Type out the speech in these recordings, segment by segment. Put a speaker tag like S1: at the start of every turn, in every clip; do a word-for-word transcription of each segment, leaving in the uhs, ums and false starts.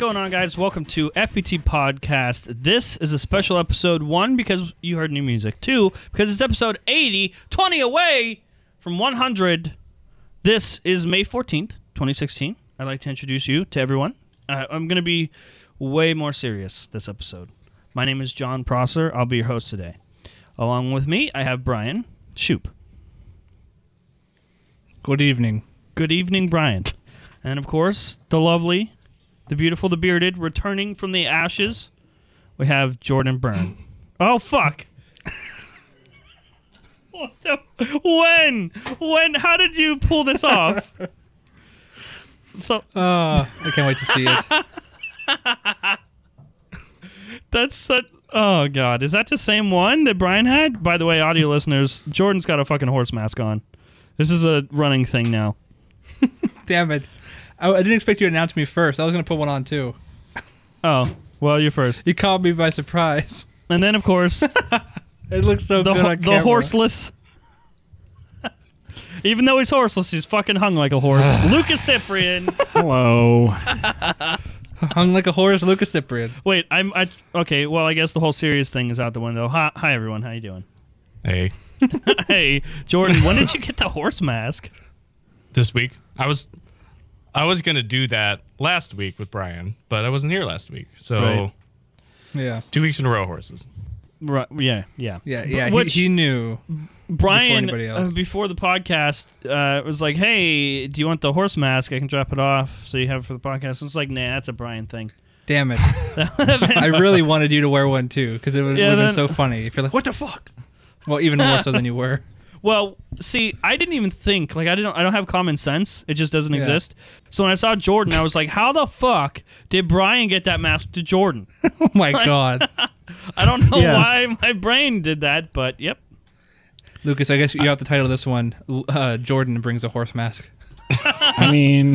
S1: going on, guys? Welcome to F P T Podcast. This is a special episode, one, because you heard new music, two, because it's episode eighty, twenty away from one hundred. This is May fourteenth, twenty sixteen. I'd like to introduce you to everyone. Uh, I'm going to be way more serious this episode. My name is John Prosser. I'll be your host today. Along with me, I have Brian Shoop.
S2: Good evening.
S1: Good evening, Brian. And, of course, the lovely, the beautiful, the bearded, returning from the ashes, we have Jordan Byrne. Oh, fuck. What the, when? When? How did you pull this off? So,
S2: uh, I can't wait to see it.
S1: That's such... Oh, God. Is that the same one that Brian had? By the way, audio listeners, Jordan's got a fucking horse mask on. This is a running thing now.
S2: Damn it. I, I didn't expect you to announce me first. I was going to put one on, too.
S1: Oh, well, you're first.
S2: You caught me by surprise.
S1: And then, of course...
S2: It looks so
S1: the,
S2: good on
S1: the
S2: camera.
S1: horseless. Even though he's horseless, he's fucking hung like a horse. Lucas Cyprian.
S3: Hello.
S2: Hung like a horse, Lucas Cyprian.
S1: Wait, I'm... I, okay, well, I guess the whole serious thing is out the window. Hi, hi everyone. How you doing?
S3: Hey.
S1: Hey, Jordan, when did you get the horse mask?
S3: This week. I was I was going to do that last week with Brian, but I wasn't here last week. So,
S1: Right.
S2: Yeah.
S3: two weeks in a row, horses.
S1: Right, yeah, yeah.
S2: Yeah, yeah.
S1: B- which
S2: he, he knew.
S1: Brian,
S2: before anybody else.
S1: uh, before the podcast, uh, was like, hey, do you want the horse mask? I can drop it off so you have it for the podcast. And it's like, nah, that's a Brian thing.
S2: Damn it. I really wanted you to wear one, too, because it would
S1: Yeah,
S2: have been
S1: then-
S2: so funny. If you're like, what the fuck? Well, even more so than you were.
S1: Well, see, I didn't even think, like, I didn't, I don't have common sense. It just doesn't
S2: Yeah.
S1: exist. So when I saw Jordan, I was like, how the fuck did Brian get that mask to Jordan?
S2: Oh, my God.
S1: I don't know
S2: Yeah.
S1: why my brain did that, but yep.
S2: Lucas, I guess you have to title this one, uh, Jordan Brings a Horse Mask.
S3: I mean,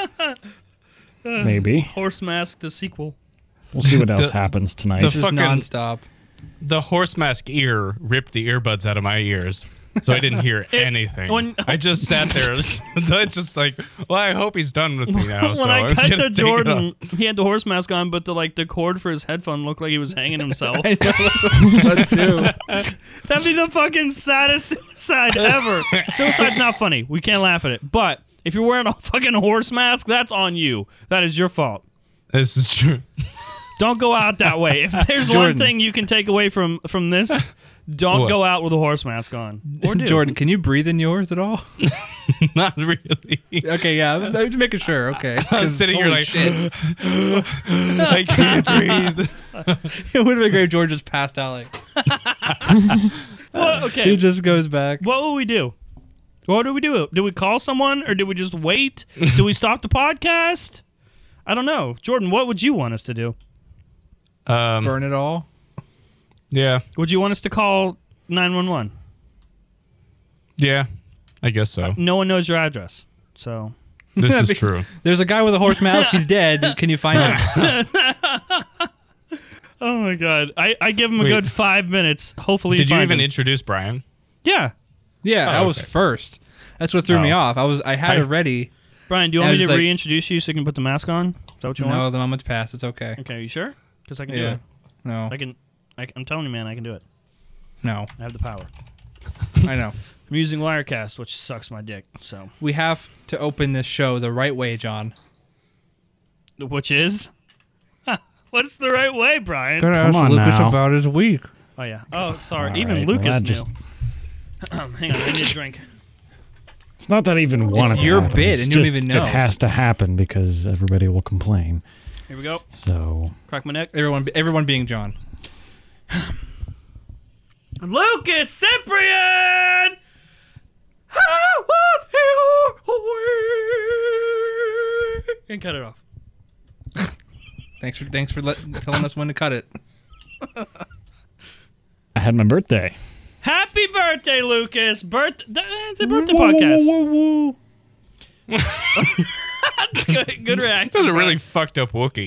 S3: maybe.
S1: Horse Mask, the sequel.
S3: We'll see what else
S4: The-
S3: happens tonight.
S4: the
S2: It's just
S4: fucking-
S2: nonstop.
S4: The horse mask ear ripped the earbuds out of my ears, so I didn't hear anything.
S1: when-
S4: I just sat there, I just like, well, I hope he's done with me now.
S1: When
S4: so
S1: I
S4: I'm
S1: cut
S4: gonna
S1: to
S4: take it
S1: Jordan,
S4: off.
S1: he had the horse mask on, but the like the cord for his headphone looked like he was hanging himself.
S2: I know, that's what I thought, too.
S1: That'd be the fucking saddest suicide ever. Suicide's not funny. We can't laugh at it. But if you're wearing a fucking horse mask, that's on you. That is your fault.
S4: This is true.
S1: Don't go out that way. If there's one
S2: Jordan.
S1: thing you can take away from from this, don't
S4: What?
S1: go out with a horse mask on. Or do.
S2: Jordan, can you breathe in yours at all?
S4: Not really.
S2: Okay, yeah, I was, I was making sure. Okay,
S4: I was sitting here
S2: holy
S4: like,
S2: shit.
S4: I can't breathe.
S2: It would have been great if George just passed out. Like
S1: Well,
S2: he
S1: okay.
S2: just goes back.
S1: What will we do? What do we do? Do we call someone or do we just wait? Do we stop the podcast? I don't know. Jordan, what would you want us to do?
S4: Um,
S2: Burn it all.
S4: yeah,
S1: Would you want us to call nine one one?
S4: yeah, I guess so.
S1: No one knows your address. So,
S4: This is true.
S2: There's a guy with a horse mask. He's dead. Can you find him?
S1: oh my God. I, I give him a
S4: Wait.
S1: good five minutes. Hopefully
S4: Did you
S1: find
S4: even
S1: him.
S4: introduce Brian?
S1: Yeah.
S2: Yeah,
S4: Oh,
S2: I was
S4: okay.
S2: first. That's what threw me
S4: Oh.
S2: off. I was. I had
S4: I-
S2: it ready.
S1: Brian, do you want
S2: I
S1: me
S2: was
S1: to
S2: like-
S1: reintroduce you so you can put the mask on? Is that what you
S2: No,
S1: want?
S2: the moment's passed. It's okay.
S1: Okay, you sure? Because I can do
S2: Yeah.
S1: it.
S2: No.
S1: I can, I, I'm telling you, man, I can do it.
S2: No.
S1: I have the power.
S2: I know.
S1: I'm using Wirecast, which sucks my dick. So,
S2: We have to open this show the right way, John.
S1: which is, what's the right way, Brian?
S3: Come on now.
S2: about his week.
S1: Oh yeah. Oh, sorry.
S3: All
S1: Even
S3: right, well,
S1: Lucas
S3: that
S1: knew.
S3: just-
S1: Hang on, I need a drink.
S3: It's not that I even want
S2: It's
S3: it to
S2: your
S3: happen.
S2: bit,
S3: It's
S2: and you don't
S3: just
S2: even know.
S3: It has to happen because everybody will complain.
S1: Here we go.
S3: So,
S1: Crack my neck.
S2: Everyone, everyone being John.
S1: Lucas Cyprian! How was your week? And cut it off.
S2: Thanks for thanks for let, telling us when to cut it.
S3: I had my birthday.
S1: Happy birthday, Lucas! Birth, it's a birthday podcast. good, good reaction.
S4: That was a really
S1: Brian.
S4: fucked up Wookiee.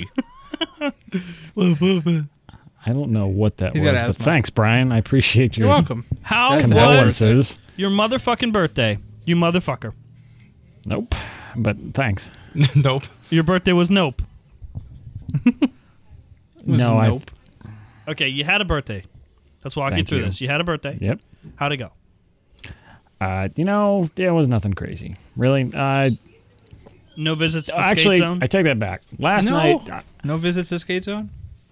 S3: I don't know what that
S2: He's
S3: was,
S2: got
S3: but
S2: asthma.
S3: thanks, Brian. I appreciate your
S2: You're welcome.
S1: How
S2: That's
S1: was
S3: condolences.
S1: your motherfucking birthday? You motherfucker.
S3: Nope, but thanks.
S4: Nope.
S1: Your birthday was nope.
S2: Was
S5: no, I.
S2: nope.
S1: Okay, you had a birthday. Let's walk you
S5: Thank
S1: through
S5: you.
S1: this. You had a birthday.
S5: Yep.
S1: How'd it go?
S5: Uh, you know, there was nothing crazy. Really. Uh,
S1: No visits to the
S5: actually,
S1: skate zone?
S5: I take that back. Last
S2: No.
S5: night. uh,
S2: No visits to Skate Zone?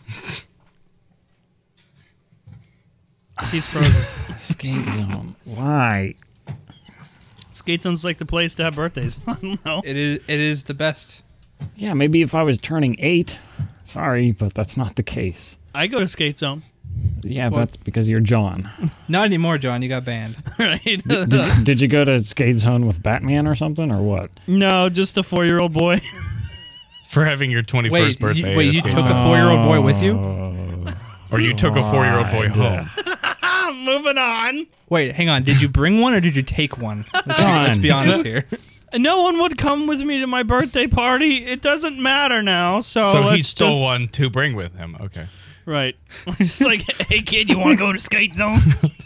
S1: He's frozen.
S5: Skate zone. Why?
S1: Skate zone's like the place to have birthdays. I don't know.
S2: It is It is the best.
S5: Yeah, maybe if I was turning eight. Sorry, but that's not the case.
S1: I go to skate zone.
S5: Yeah,
S2: What?
S5: that's because you're John.
S2: Not anymore, John. You got banned.
S1: Right?
S5: did, did you go to Skate Zone with Batman or something, or what?
S1: No, just a four-year-old boy.
S3: For having your twenty-first
S2: Wait,
S3: birthday.
S2: you, wait,
S3: at
S2: you
S3: Skate
S2: took
S3: Zone.
S2: a four-year-old boy with you?
S3: Or you took a four-year-old boy home.
S1: Moving on.
S2: Wait, hang on. Did you bring one or did you take one? Let's, be, let's be honest here.
S1: No one would come with me to my birthday party. It doesn't matter now. So,
S3: So he
S1: let's
S3: stole
S1: just-
S3: one to bring with him. Okay.
S1: Right. It's like, hey kid, you want to go to skate zone?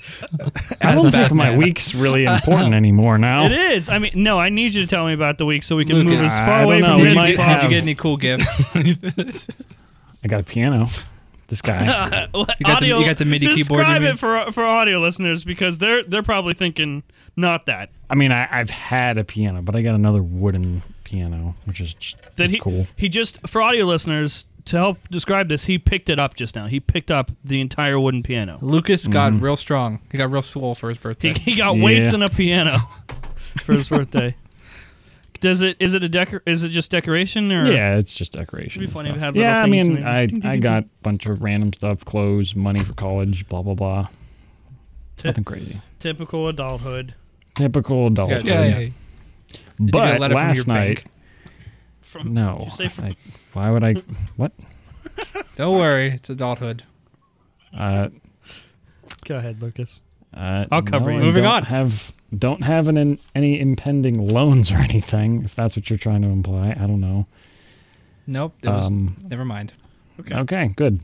S5: I don't
S2: As
S5: think my
S2: Batman.
S5: week's really important anymore now.
S1: It is. I mean, no, I need you to tell me about the week so we can
S2: Lucas,
S1: move as
S5: I
S1: far
S5: don't
S1: away
S5: know,
S1: from
S5: we
S2: Did
S1: this
S2: you,
S5: might
S2: get,
S1: as
S2: did you get
S5: have-
S2: any cool gifts?
S5: I got a piano. This guy.
S1: possible.
S2: You got the- you got the MIDI keyboard, you
S1: Describe
S2: mean?
S1: it for for audio listeners because they're they're probably thinking not that.
S5: I mean, I, I've had a piano, but I got another wooden piano, which is just
S1: That
S5: that's
S1: he
S5: cool.
S1: he just for audio listeners to help describe this, he picked it up just now. He picked up the entire wooden piano.
S2: Lucas got real strong. He got real swole for his
S1: He,
S2: birthday.
S1: he got weights
S5: Yeah.
S1: and a piano for his birthday. Does it? Is it a decor? Is it just decoration or?
S5: Yeah, it's just decoration.
S1: It'd be
S5: and
S1: funny if it
S5: stuff.
S1: had little
S5: yeah, I
S1: things
S5: mean,
S1: in
S5: I
S1: it.
S5: I got a bunch of random stuff, clothes, money for college, blah blah blah. Nothing crazy.
S1: Typical adulthood.
S5: Typical adulthood.
S2: Yeah, yeah.
S5: But
S2: Did you get a letter from
S5: last
S2: your
S5: night,
S2: bank?
S1: From
S5: no.
S1: Did you say from-
S5: I, why would I? What?
S2: Don't worry, it's adulthood.
S5: Uh,
S1: Go ahead, Lucas.
S5: uh,
S1: I'll cover
S5: no,
S1: you.
S5: I
S2: Moving
S5: don't
S2: on.
S5: Have don't have an, an any impending loans or anything. If that's what you're trying to imply, I don't know.
S2: Nope. It was,
S5: Um,
S2: never mind.
S1: Okay.
S5: Okay, good.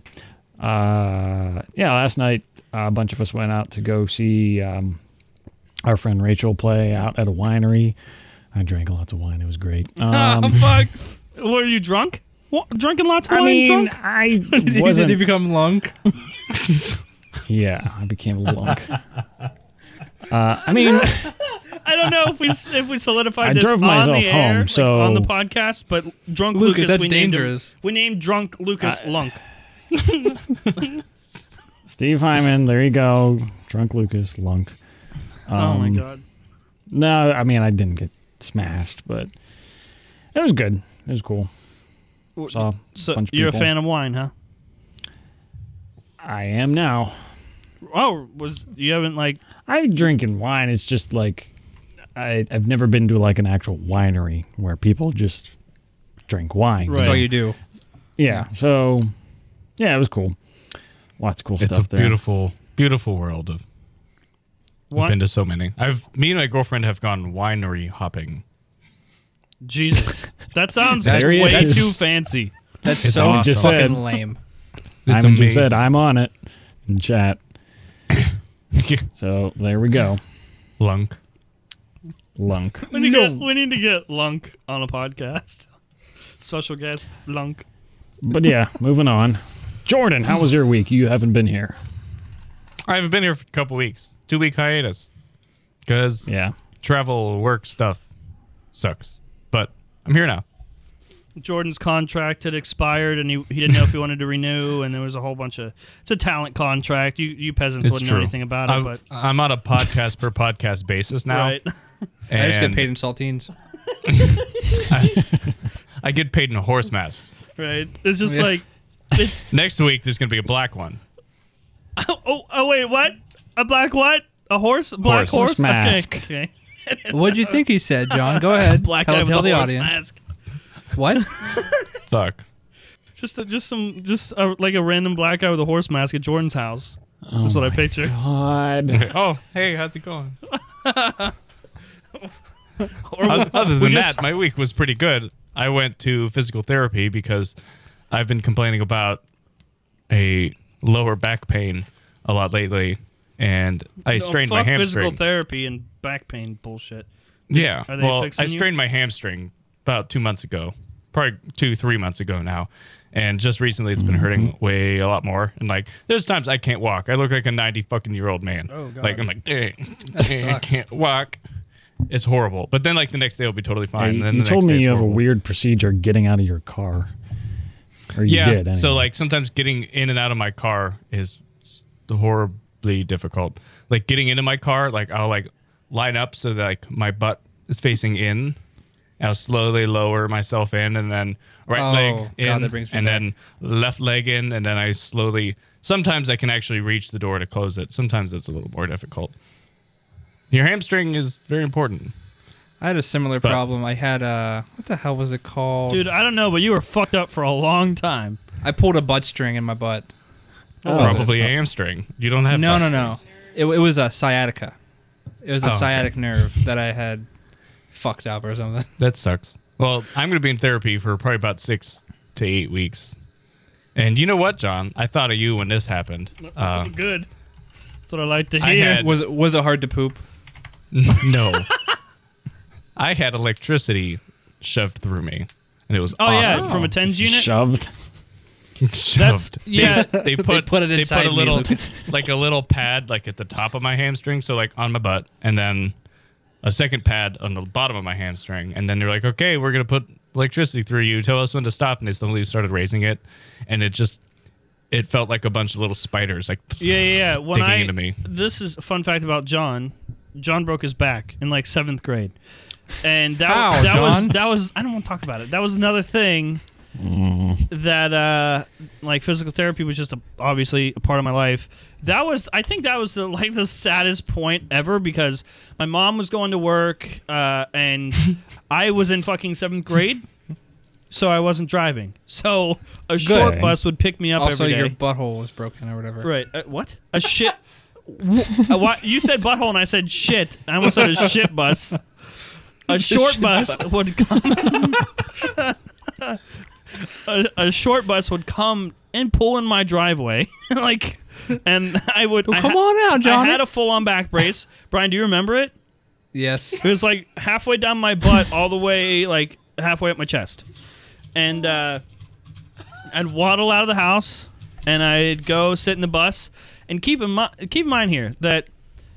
S5: Uh, yeah, last night uh, a bunch of us went out to go see um, our friend Rachel play out at a winery. I drank lots of wine. It was great.
S1: oh
S5: Um,
S1: fuck! Were you drunk? What, drinking lots of
S5: I
S1: wine?
S5: mean,
S1: drunk?
S5: I
S2: Did he
S5: wasn't.
S2: become lunk?
S5: Yeah, I became a lunk. Uh, I mean,
S1: I don't know if we if we solidified
S5: I
S1: this
S5: drove
S1: on
S5: myself
S1: the air,
S5: home,
S1: like,
S5: so-
S1: on the podcast, but drunk
S2: Lucas,
S1: Lucas,
S2: that's
S1: we named him-
S2: dangerous.
S1: we named drunk Lucas Lunk.
S5: Steve Hyman, there you go. Drunk Lucas, lunk.
S1: oh my
S5: Um,
S1: god!
S5: No, I mean, I didn't get smashed, but it was good. It was cool. Saw a
S1: So
S5: bunch of
S1: you're a
S5: people.
S1: fan of wine, huh?
S5: I am now.
S1: Oh, was you haven't like?
S5: I drinking wine is just like I, I've never been to like an actual winery where people just drink wine.
S1: Right.
S2: That's all you do.
S5: Yeah. So yeah, it was cool. Lots of cool
S3: It's
S5: stuff
S3: a
S5: there.
S3: beautiful, beautiful world of. I've
S1: What?
S3: been to so many. I've me and my girlfriend have gone winery hopping.
S1: Jesus, that sounds
S5: There he
S1: way
S5: is.
S1: too fancy.
S2: That's
S3: It's
S2: so
S3: awesome.
S5: Just
S2: fucking
S5: said.
S2: lame.
S3: It's
S5: Hyman just
S3: amazing.
S5: said I'm on it in chat. So there we go.
S3: Lunk.
S5: Lunk.
S1: We need, to get, we need to get Lunk on a podcast. Special guest Lunk.
S5: But yeah, moving on. Jordan, how was your week? You haven't been here.
S3: I haven't been here for a couple weeks. Two week hiatus. Because
S5: Yeah.
S3: travel, work stuff sucks. But I'm here now.
S1: Jordan's contract had expired, and he, he didn't know if he wanted to renew, and there was a whole bunch of. It's a talent contract. You you peasants
S3: It's
S1: wouldn't
S3: true.
S1: know anything about it,
S3: I'm,
S1: but
S3: I'm on a podcast per podcast basis now.
S1: right.
S2: I just get
S3: and
S2: paid in saltines.
S3: I get paid in horse masks.
S1: Right. It's just
S2: Yeah.
S1: like it's.
S3: Next week, there's going to be a black one.
S1: Oh, oh oh wait what? A black what? A horse? A black
S3: Horse.
S1: horse?
S5: Horse mask.
S1: Okay. okay.
S2: What'd you think he said, John? Go ahead.
S1: Black guy
S2: tell
S1: with
S2: tell
S1: a
S2: the
S1: horse
S2: audience.
S1: mask.
S2: What?
S3: Fuck.
S1: Just a, just some just a, like a random black guy with a horse mask at Jordan's house.
S5: Oh
S1: That's what I
S5: my
S1: picture.
S5: God.
S3: Oh, hey, how's it going?
S1: Or
S3: Other other
S1: we
S3: than
S1: just-
S3: that, my week was pretty good. I went to physical therapy because I've been complaining about a lower back pain a lot lately, and I
S1: No,
S3: strained
S1: fuck
S3: my
S1: physical
S3: hamstring.
S1: therapy and back pain bullshit.
S3: Yeah,
S1: Are they
S3: well,
S1: fixing
S3: I
S1: you?
S3: strained my hamstring about two months ago, probably two, three months ago now, And just recently, it's been hurting way a lot more. And like, there's times I can't walk. I look like a ninety fucking year old man.
S1: Oh, God.
S3: Like I'm like, dang, dang I can't walk. It's horrible. But then like the next day will be totally fine.
S5: Hey,
S3: and then
S5: you
S3: the
S5: told
S3: next
S5: me
S3: day
S5: you have a
S3: horrible.
S5: weird procedure getting out of your car. Or you
S3: yeah.
S5: did. Anyway.
S3: So like sometimes getting in and out of my car is horribly difficult. Like getting into my car, like I'll like line up so that like my butt is facing in. I'll slowly lower myself in, and then right
S2: Oh,
S3: leg
S2: God,
S3: in,
S2: that brings me
S3: and
S2: back.
S3: then left leg in, and then I slowly. Sometimes I can actually reach the door to close it. Sometimes it's a little more difficult. Your hamstring is very important.
S2: I had a similar
S3: But-
S2: problem. I had uh what the hell was it called?
S1: Dude, I don't know, but you were fucked up for a long time.
S2: I pulled a butt string in my butt.
S5: Oh,
S3: Probably a hamstring. You don't have
S2: No, no,
S3: butt
S2: no.
S3: strings.
S2: It, it was a sciatica. It was a
S3: Oh, okay.
S2: sciatic nerve that I had fucked up or something.
S3: That sucks. Well, I'm going to be in therapy for probably about six to eight weeks. And you know what, John? I thought of you when this happened. Uh,
S1: Good. That's what I like to
S3: I
S1: hear.
S3: had-
S2: Was it was it hard to poop?
S3: no. I had electricity shoved through me. And it was
S1: oh,
S3: awesome.
S1: yeah, from a tens unit?
S5: Shoved.
S3: Shoved.
S1: yeah.
S3: They, they put
S2: put it
S3: they
S2: inside
S3: put a
S2: me,
S3: little
S2: Lucas.
S3: like a little pad like at the top of my hamstring, so like on my butt, and then a second pad on the bottom of my hamstring, and then they're like, okay, we're gonna put electricity through you. Tell us when to stop, and they slowly started raising it, and it just it felt like a bunch of little spiders like
S1: Yeah, yeah, yeah. When
S3: digging
S1: I,
S3: into me.
S1: This is a fun fact about John. John broke his back in like seventh grade. And that,
S2: How,
S1: that was
S2: John?
S1: that was I don't want to talk about it. That was another thing that uh like physical therapy was just a, obviously a part of my life. That was I think that was the, like the saddest point ever because my mom was going to work uh and I was in fucking seventh grade. So I wasn't driving. So a short bus would pick me up
S2: Also,
S1: every day.
S2: your butthole was broken or whatever.
S1: Right. Uh, what? A shit. uh, what? You said butthole and I said shit. I almost said a shit bus. A short bus, would come. a, a short bus would come and pull in my driveway, like, and I would.
S2: Well,
S1: I
S2: come
S1: ha-
S2: on out, Johnny.
S1: I had a full-on back brace. Brian, do you remember it?
S2: Yes.
S1: It was like halfway down my butt, all the way like halfway up my chest, and uh, I'd waddle out of the house, and I'd go sit in the bus. And keep in mind, keep in mind here that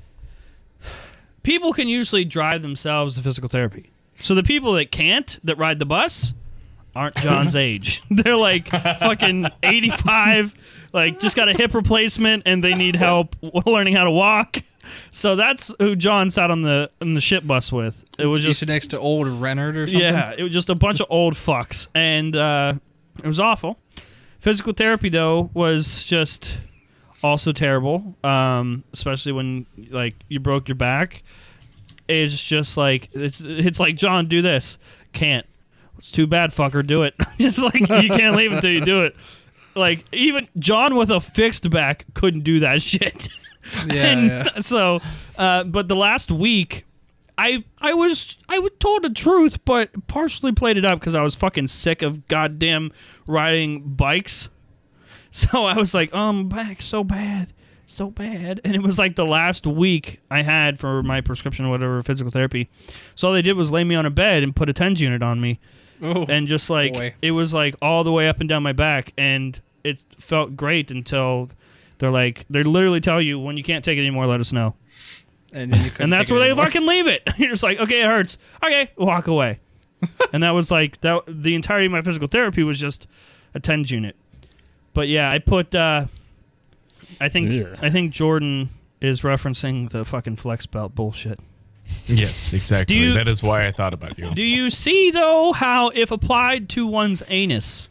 S1: people can usually drive themselves to physical therapy. So the people that can't, that ride the bus, aren't John's age. They're like fucking eighty-five, like just got a hip replacement, and they need help learning how to walk. So that's who John sat on the on the shit bus with. It was
S2: You
S1: just
S2: sit next to old Renard or something.
S1: yeah, it was just a bunch of old fucks, and uh, it was awful. Physical therapy though was just also terrible, um, especially when like you broke your back. It's just like it's, it's like John, do this. Can't. It's too bad, fucker. Do it. Just like you can't leave until you do it. Like even John with a fixed back couldn't do that shit.
S2: Yeah,
S1: And
S2: yeah.
S1: so, uh, but the last week, I I was I was told the truth, but partially played it up because I was fucking sick of goddamn riding bikes. So I was like, oh, my back so bad, so bad, and it was like the last week I had for my prescription or whatever physical therapy. So all they did was lay me on a bed and put a tens unit on me,
S2: Oh,
S1: and just like
S2: boy.
S1: it was like all the way up and down my back, and it felt great until they're like they literally tell you when you can't take it anymore, let us know.
S2: and, then you couldn't
S1: And that's
S2: take it
S1: where they
S2: anymore.
S1: fucking leave it. You're just like, okay, it hurts. Okay, walk away. And that was like that. The entirety of my physical therapy was just a tens unit. But yeah, I put. Uh, I think
S5: Yeah.
S1: I think Jordan is referencing the fucking flex belt bullshit.
S3: Yes, exactly.
S1: Do you-
S3: That is why I thought about you.
S1: Do you see though how if applied to one's anus,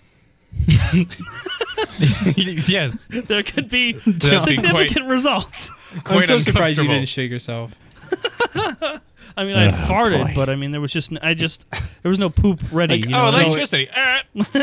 S3: Yes.
S1: there could be
S3: be
S1: significant
S3: quite-
S1: results?
S2: I'm
S3: Quite
S2: so surprised you
S3: uncomfortable.
S2: didn't shit yourself.
S1: I mean, I
S5: Oh,
S1: farted,
S5: boy.
S1: but I mean, there was just I just there was no poop ready.
S2: Like,
S1: you know?
S3: Oh,
S2: So-
S3: electricity. Uh,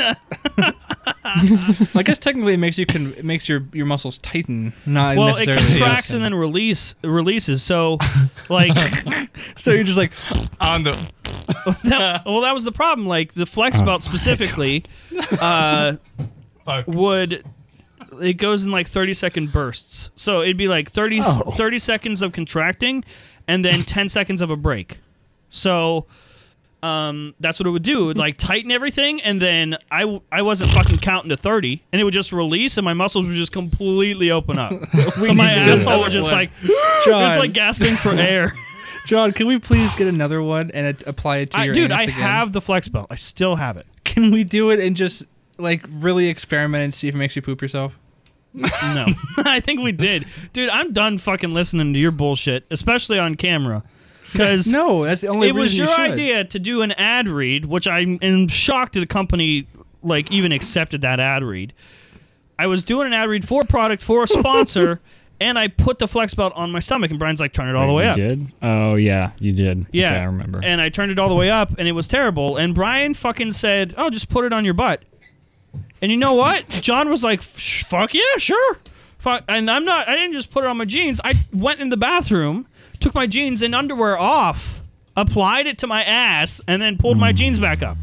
S2: I guess technically it makes you can it makes your, your muscles tighten, not
S1: well, it
S2: necessarily.
S1: contracts and then release releases. So, like,
S2: so you're just like,
S3: on the
S1: that, well, that was the problem. Like the flex
S5: Oh
S1: belt
S5: my
S1: specifically uh,
S3: fuck.
S1: would it goes in like thirty second bursts. So it'd be like thirty,
S5: Oh.
S1: thirty seconds of contracting, and then ten seconds of a break. So um, that's what it would do. It would like tighten everything, and then I, w- I wasn't fucking counting to thirty, and it would just release, and my muscles would just completely open up. So my
S2: need to do
S1: asshole
S2: another
S1: was just
S2: one.
S1: like,
S2: John,
S1: it was like gasping for air.
S2: John, can we please get another one and it, apply it to
S1: I,
S2: your
S1: dude,
S2: anus
S1: I
S2: again?
S1: have the flex belt. I still have it.
S2: Can we do it and just like really experiment and see if it makes you poop yourself?
S1: No, I think we did, dude. I'm done fucking listening to your bullshit, especially on camera, because
S2: No, that's the only
S1: it was
S2: reason
S1: your
S2: you should.
S1: idea to do an ad read, which I'm am shocked that the company like even accepted that ad read. I was doing an ad read for a product for a sponsor, and I put the flex belt on my stomach, and Brian's like, "Turn it all the way
S5: you
S1: up."
S5: did? Oh, yeah, you did.
S1: Yeah,
S5: Okay, I remember.
S1: And I turned it all the way up, and it was terrible. And Brian fucking said, "Oh, just put it on your butt." And you know what? John was like, "Fuck yeah, sure." Fuck. And I'm not. I didn't just put it on my jeans. I went in the bathroom, took my jeans and underwear off, applied it to my ass, and then pulled my jeans back up,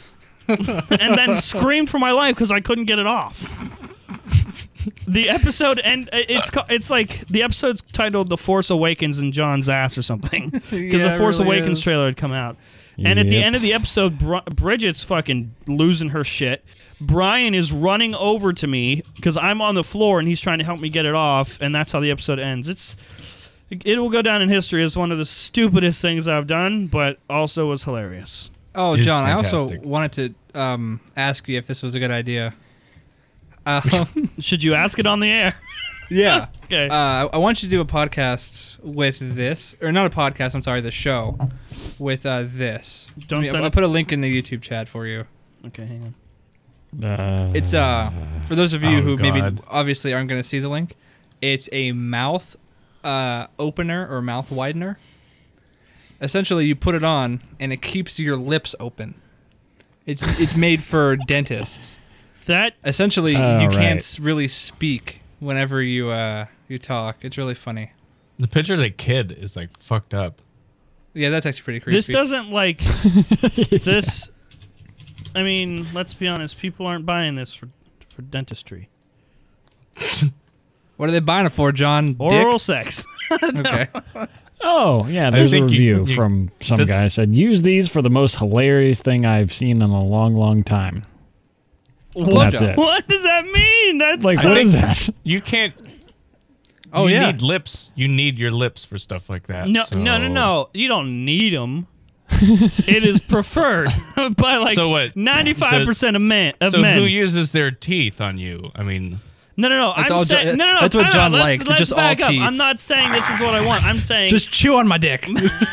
S1: and then screamed for my life because I couldn't get it off. The episode and it's ca- it's like the episode's titled "The Force Awakens" in John's ass or something because
S2: Yeah,
S1: the
S2: it
S1: Force
S2: really
S1: Awakens
S2: is.
S1: trailer had come out. And at the
S5: Yep.
S1: end of the episode, Br- Bridget's fucking losing her shit. Brian is running over to me because I'm on the floor and he's trying to help me get it off, and that's how the episode ends. It's it will go down in history as one of the stupidest things I've done, but also was hilarious.
S2: Oh,
S3: It's
S2: John, I also
S3: fantastic.
S2: wanted to um, ask you if this was a good idea. Um,
S1: Should you ask it on the air?
S2: yeah.
S1: Okay.
S2: Uh, I want you to do a podcast with this, or not a podcast. I'm sorry, the show with uh, this.
S1: Don't
S2: I mean,
S1: send
S2: I'll
S1: it-
S2: put a link in the YouTube chat for you.
S1: Okay, hang on.
S5: Uh,
S2: It's uh for those of you
S3: Oh,
S2: who maybe
S3: God.
S2: obviously aren't going to see the link. It's a mouth uh, opener or mouth widener. Essentially, you put it on and it keeps your lips open. It's it's made for dentists.
S1: That
S2: Essentially,
S5: Oh,
S2: you
S5: right.
S2: can't s- really speak whenever you uh, you talk. It's really funny.
S3: The picture of the kid is like fucked up.
S2: Yeah, that's actually pretty creepy.
S1: this doesn't like this. I mean, let's be honest. People aren't buying this for for dentistry.
S2: What are they buying it for, John?
S1: Oral sex.
S2: Dick? Okay.
S5: oh, yeah, there's a
S3: think you-
S5: review
S3: you-
S5: from some
S3: that's-
S5: guy said, use these for the most hilarious thing I've seen in a long, long time.
S1: What,
S5: That's it.
S1: what does that mean? That's
S5: Like,
S3: I
S5: what
S3: think-
S5: is that?
S3: You can't.
S2: Oh,
S3: you
S2: yeah.
S3: need lips. You need your lips for stuff like that.
S1: no,
S3: so-
S1: no, no, no. You don't need them. It is preferred by like
S3: So what?
S1: ninety-five percent of men. Of
S3: So
S1: men.
S3: who uses their teeth on you? I mean,
S1: no, no, no.
S2: That's
S1: I'm
S2: all
S1: saying
S2: Jo-
S1: no, no, no.
S2: that's what
S1: time
S2: John
S1: out. Let's-
S2: likes,
S1: Let's
S2: just all
S1: back up.
S2: teeth.
S1: I'm not saying this is what I want. I'm saying.
S2: Just chew on my dick.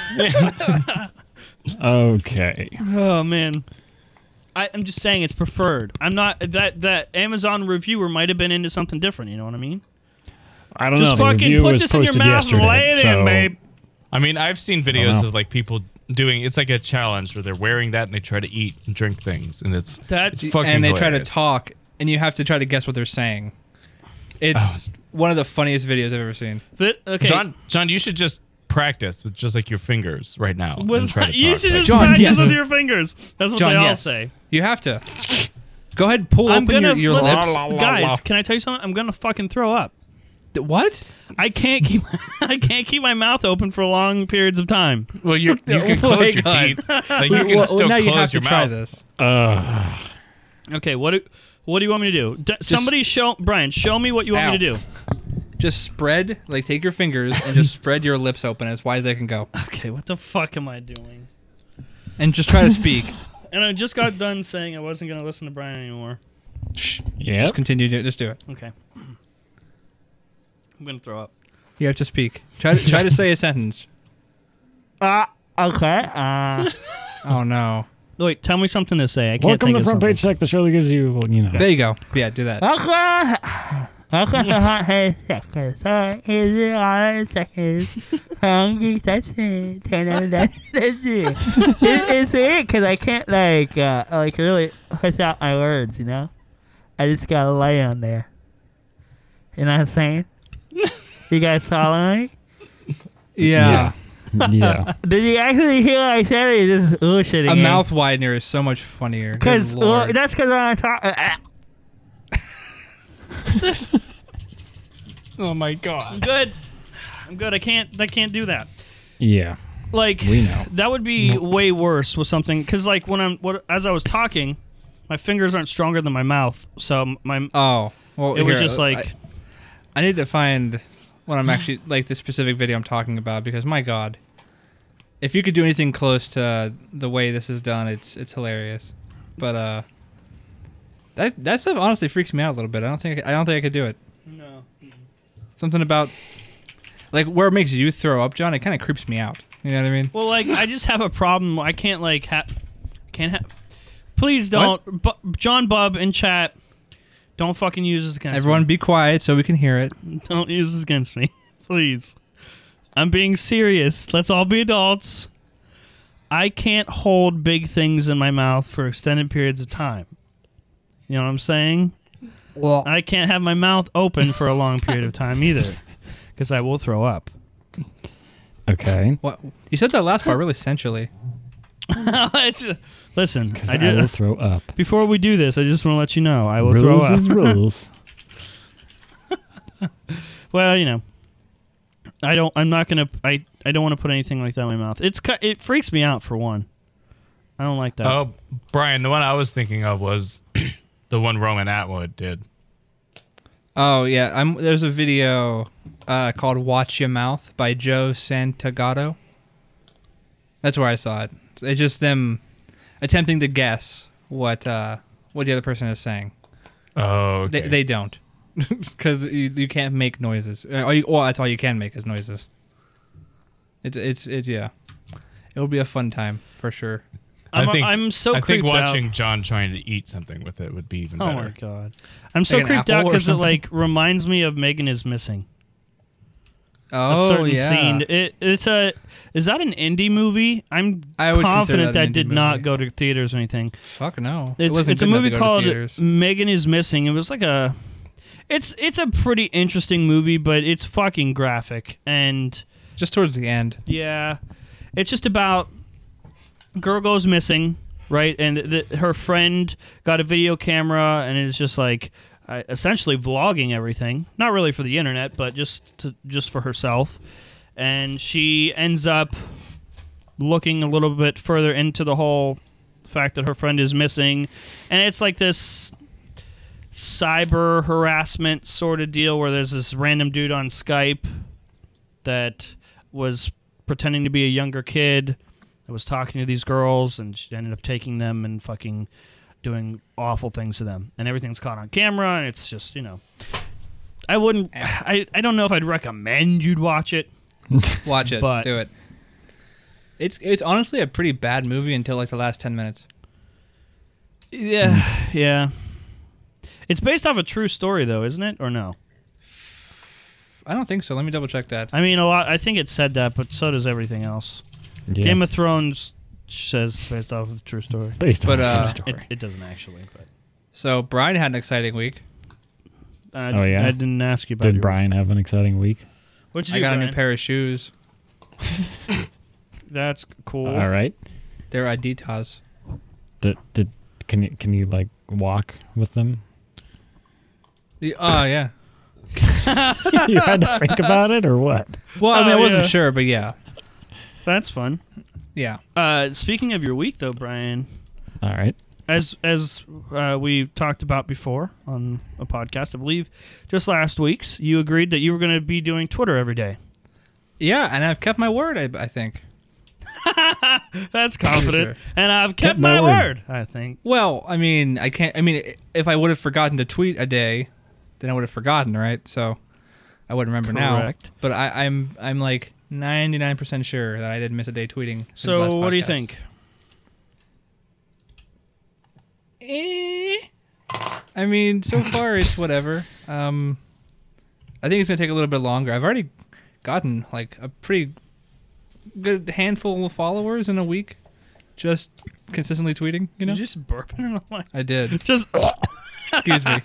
S5: Okay.
S1: Oh man. I, I'm just saying it's preferred. I'm not that that Amazon reviewer might have been into something different. You know what I mean?
S5: I don't
S1: Just
S5: know. The
S1: fucking
S5: review
S1: put
S5: was
S1: this in your
S5: posted
S1: mouth and
S5: yesterday,
S1: lay it
S5: so
S1: in, babe.
S3: I mean, I've seen
S5: don't
S3: videos
S5: know.
S3: of like people doing. It's like a challenge where they're wearing that and they try to eat and drink things, and it's
S1: That's
S3: it's fucking
S2: and they try to
S3: hilarious.
S2: talk, and you have to try to guess what they're saying. It's one of the funniest videos I've ever seen.
S1: that, okay.
S3: John, John, you should just practice with just like your fingers right now. and
S1: With,
S3: try to
S1: you
S3: talk
S1: should
S3: like
S1: just
S2: John,
S1: practice
S2: yes.
S1: with your fingers. That's what
S2: John,
S1: they all
S2: yes.
S1: say.
S2: You have to. Go ahead, and pull
S1: I'm
S2: open
S1: gonna
S2: your, your
S1: listen,
S2: lips.
S3: La, la, la,
S1: guys.
S3: la.
S1: Can I tell you something? I'm gonna fucking throw up.
S2: D- What?
S1: I can't keep I can't keep my mouth open for long periods of time.
S3: Well, you you can
S2: Oh my
S3: close your
S2: God.
S3: teeth. Like you can
S2: Well,
S3: still
S2: now you have
S3: close
S2: to
S3: your
S2: try
S3: mouth.
S2: this.
S5: Uh,
S1: Okay, what do what do you want me to do? D- somebody show Brian. Show me what you want
S2: Ow.
S1: me to do.
S2: Just spread, like take your fingers and just spread your lips open as wide as they can go,
S1: Okay, what the fuck am I doing?
S2: and just try to speak.
S1: And I just got done saying I wasn't gonna listen to Brian anymore.
S2: Shh.
S5: yeah.
S2: Just continue to just do it.
S1: Okay. I'm gonna throw up.
S2: You have to speak. Try to try to say a sentence.
S1: Uh, okay. Uh.
S2: Oh no.
S1: Wait, tell me something to say. I can't
S5: Welcome
S1: think
S5: to
S1: of
S5: Front
S1: something.
S5: Page Check, the show that gives you, well, you know.
S2: There you go. Yeah, do that.
S6: It's it because I can't like uh, like really push out my words, you know. I just gotta lay on there. You know what I'm saying? You guys follow me?
S2: Yeah.
S5: Yeah.
S6: Did you actually hear what I said? Or you just bullshitting?
S2: A
S6: me?
S2: mouth widener is so much funnier. Good
S6: Because well,
S2: Lord.
S6: that's because I'm talking.
S3: Oh my god.
S1: I'm good. I'm good. I can't. I can't do that.
S5: Yeah.
S1: like
S5: We know.
S1: that would be way worse with something because like when I'm what as I was talking, my fingers aren't stronger than my mouth, so my
S2: Oh, well,
S1: it was
S2: here,
S1: just like
S2: I, I need to find what I'm actually like the specific video I'm talking about because my God, if you could do anything close to the way this is done, it's it's hilarious. But uh, that that stuff honestly freaks me out a little bit. I don't think I don't think I could do it.
S1: no.
S2: Something about like where it makes you throw up, John. It kind of creeps me out. You know what I mean?
S1: Well, like I just have a problem. I can't like ha- can't have. Please don't, Bu- John Bub in chat. Don't fucking use this against
S2: Everyone,
S1: me.
S2: be quiet so we can hear it.
S1: Don't use this against me, please. I'm being serious. Let's all be adults. I can't hold big things in my mouth for extended periods of time. You know what I'm saying?
S2: Well,
S1: I can't have my mouth open for a long period of time either, because I will throw up.
S5: Okay.
S2: what you said that last part really sensually.
S1: It's, listen, I
S5: I
S1: did,
S5: will throw up.
S1: before we do this, I just want to let you know I will
S5: rules
S1: throw up.
S5: is rules.
S1: Well, you know, I don't. I'm not gonna. I. I don't want to put anything like that in my mouth. It's. ki- It freaks me out for one. I don't like that.
S3: Oh, Brian, the one I was thinking of was the one Roman Atwood did.
S2: Oh yeah, I'm, there's a video uh, called "Watch Your Mouth" by Joe Santagato. That's where I saw it. It's just them attempting to guess what uh, what the other person is saying.
S3: Oh, okay.
S2: They, they don't, because you, you can't make noises. Uh, Or you, well, that's all you can make is noises. It's it's it's yeah. It'll be a fun time for sure.
S1: I'm,
S3: I think,
S1: I'm so
S3: I
S1: creeped
S3: think watching
S1: out.
S3: John trying to eat something with it would be even
S1: Oh
S3: better.
S1: my god, I'm so
S2: Like an
S1: creeped
S2: apple
S1: out
S2: or
S1: because it
S2: something?
S1: like reminds me of Megan is Missing.
S2: Oh
S1: a certain
S2: yeah.
S1: scene. It, it's a. Is that an indie movie? I'm
S2: I would consider
S1: confident
S2: that
S1: that,
S2: an indie
S1: did not
S2: movie.
S1: go to theaters or anything.
S2: Fuck no. it
S1: It's,
S2: wasn't
S1: it's a
S2: good enough
S1: movie
S2: to go to
S1: called
S2: theaters.
S1: Megan is Missing. It was like a. It's it's a pretty interesting movie, but it's fucking graphic and
S2: Just towards the end.
S1: yeah, it's just about girl goes missing, right? And the, her friend got a video camera and is just like uh, essentially vlogging everything. Not really for the internet, but just to, just for herself. And she ends up looking a little bit further into the whole fact that her friend is missing, and it's like this cyber harassment sort of deal where there's this random dude on Skype that was pretending to be a younger kid that was talking to these girls, and she ended up taking them and fucking doing awful things to them, and everything's caught on camera, and it's just, you know, I wouldn't I, I don't know if I'd recommend you'd watch it.
S2: Watch it.
S1: But-
S2: Do it. It's it's honestly a pretty bad movie until like the last ten minutes.
S1: Yeah, yeah. It's based off a true story, though, isn't it, or no?
S2: I don't think so. Let me double check that.
S1: I mean, a lot. I think it said that, but so does everything else.
S5: Yeah.
S1: Game of Thrones says based off of a true story.
S5: Based
S2: But,
S5: on a
S2: uh,
S5: true story.
S1: It, it doesn't actually. But
S2: So Brian had an exciting week.
S1: I,
S5: Oh, yeah?
S1: I didn't ask you about.
S5: Did
S1: your-
S5: Brian have an exciting week?
S1: What'd you
S2: I
S1: do,
S2: got a
S1: Brian?
S2: new pair of shoes.
S1: That's cool.
S5: All right.
S2: They're Adidas.
S5: Did, did can you can you like walk with them?
S2: The- Oh yeah.
S5: You had to think about it, or what?
S2: Well, I mean,
S1: Oh,
S2: I wasn't
S1: yeah.
S2: sure, but yeah,
S1: That's fun.
S2: yeah.
S1: Uh, speaking of your week, though, Brian,
S5: All right.
S1: as as uh, we talked about before on a podcast, I believe, just last week's, you agreed that you were going to be doing Twitter every day.
S2: Yeah, and I've kept my word, I, I think.
S1: That's confident,
S2: Sure.
S1: and I've kept,
S5: Kept
S1: my,
S5: my
S1: word.
S5: word.
S1: I think.
S2: Well, I mean, I can't. I mean, if I would have forgotten to tweet a day, then I would have forgotten, right? So I wouldn't remember
S1: Correct.
S2: now. But I, I'm I'm like ninety-nine percent sure that I didn't miss a day tweeting. since the last
S1: So, what do you
S2: podcast.
S1: think?
S2: Eh. I mean, so far it's whatever. Um, I think it's gonna take a little bit longer. I've already gotten like a pretty good handful of followers in a week, just consistently tweeting. You know,
S1: Did you just burp in the mic?
S2: I did.
S1: Just
S2: Excuse me.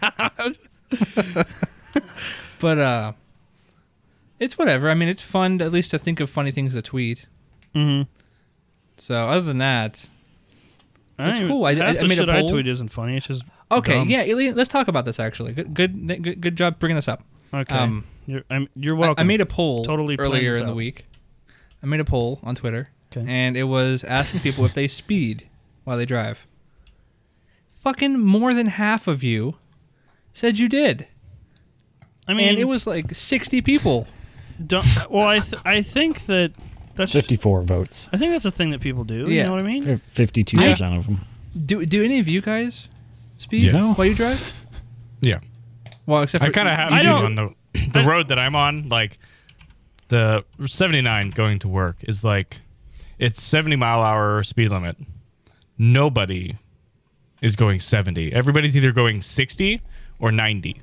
S2: But uh, it's whatever. I mean, it's fun at least to think of funny things to tweet.
S1: mm-hmm.
S2: So other than that, It's
S1: even-
S2: cool. I-
S1: half
S2: I- I
S1: the
S2: made a
S1: shit I
S2: poll.
S1: tweet isn't funny. It's just
S2: okay,
S1: dumb.
S2: yeah. Elliot, let's talk about this actually. Good, good, good, good job bringing this up.
S1: Okay,
S2: Um,
S1: you're, I'm, you're
S2: I-
S1: welcome.
S2: I made a poll
S1: Totally playing
S2: earlier
S1: this
S2: in the
S1: out.
S2: week. I made a poll on Twitter,
S1: Okay.
S2: and it was asking people if they speed while they drive. Fucking more than half of you said you did.
S1: I mean,
S2: And it was like sixty people.
S1: Don't, well, I th- I think that that's
S5: fifty-four votes.
S1: I think that's a thing that people do. You
S2: Yeah.
S1: know what I mean?
S5: Fif- fifty-two percent of them.
S2: Do do any of you guys speed
S5: Yeah.
S2: while you drive?
S3: Yeah.
S2: Well, except for
S3: I kind of have
S1: I
S3: to
S1: don't-
S3: on the the
S1: I-
S3: road that I'm on. Like the seventy-nine going to work is like it's seventy mile hour speed limit. Nobody is going seventy. Everybody's either going sixty or ninety.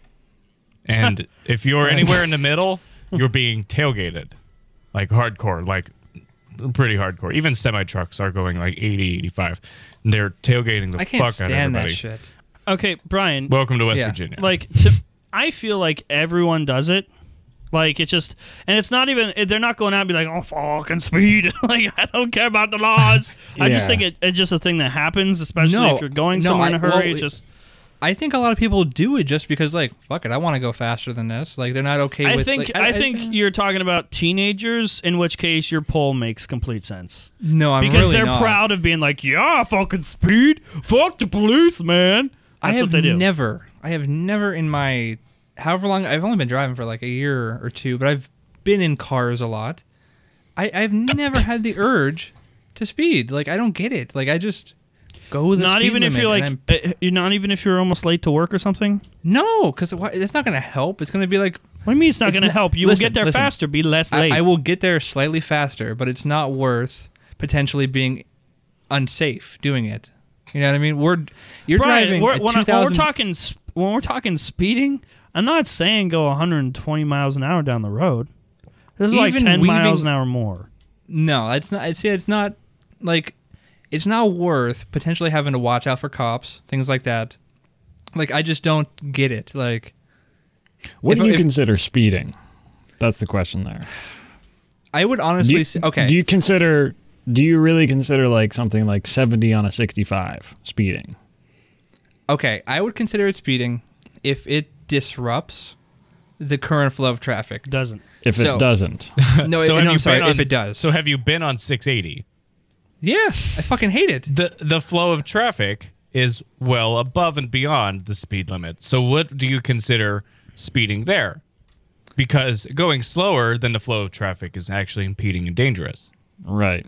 S3: And if you're anywhere in the middle, you're being tailgated, like hardcore, like pretty hardcore. Even semi trucks are going like eighty, eighty-five. And they're tailgating the
S2: I can't
S3: fuck out of
S2: stand that
S3: everybody.
S2: shit.
S1: Okay, Brian.
S3: Welcome to West
S2: Yeah.
S3: Virginia.
S1: Like, to, I feel like everyone does it. Like, it's just, and it's not even, they're not going out and be like, oh, fucking speed. Like, I don't care about the laws. I just
S5: Yeah.
S1: think it, it's just a thing that happens, especially
S2: No,
S1: if you're going
S2: no,
S1: somewhere in
S2: I-
S1: a hurry.
S2: well,
S1: It
S2: it-
S1: just,
S2: I think a lot of people do it just because, like, fuck it, I want to go faster than this. Like, they're not okay
S1: I
S2: with.
S1: think,
S2: like,
S1: I, think you're talking about teenagers, in which case your poll makes complete sense.
S2: no, I'm
S1: Because
S2: really
S1: they're
S2: not.
S1: proud of being like, yeah, fucking speed. Fuck the police, man.
S2: I
S1: That's
S2: have
S1: what they do.
S2: never, I have never in my, however long, I've only been driving for like a year or two, but I've been in cars a lot. I, I've never had the urge to speed. Like, I don't get it. Like, I just go the
S1: Not
S2: speed
S1: even if
S2: limit,
S1: you're
S2: and
S1: like,
S2: I'm-
S1: uh, you're not even if you're almost late to work or something.
S2: no, because it's not going to help. It's going to be like,
S1: What do you mean it's not
S2: It's
S1: going to
S2: not-
S1: help? You
S2: listen,
S1: will get there
S2: listen.
S1: faster. Be less
S2: I,
S1: late.
S2: I will get there slightly faster, but it's not worth potentially being unsafe doing it. You know what I mean? We're you're
S1: Brian,
S2: driving
S1: we're,
S2: at
S1: when, I, when we're
S2: two thousand.
S1: talking sp- when we're talking speeding, I'm not saying go one hundred twenty miles an hour down the road. This is like
S2: Even
S1: ten
S2: weaving-
S1: miles an hour more.
S2: No, it's not. I'd say it's not like it's not worth potentially having to watch out for cops, things like that. Like, I just don't get it. Like,
S5: What
S2: If-
S5: do you
S2: if-
S5: consider speeding? That's the question there.
S2: I would
S5: Do
S2: honestly
S5: you,
S2: say, okay.
S5: Do you consider? Do you really consider like something like seventy on a sixty-five speeding?
S2: Okay, I would consider it speeding if it disrupts the current flow of traffic.
S1: Doesn't.
S5: If
S2: So-
S5: it doesn't,
S2: No,
S3: so
S2: it,
S3: have
S2: no
S3: you
S2: I'm sorry,
S3: been on-
S2: if it does.
S3: So have you been on six eighty?
S2: Yeah, I fucking hate it.
S3: The the flow of traffic is well above and beyond the speed limit. So what do you consider speeding there? Because going slower than the flow of traffic is actually impeding and dangerous.
S5: right?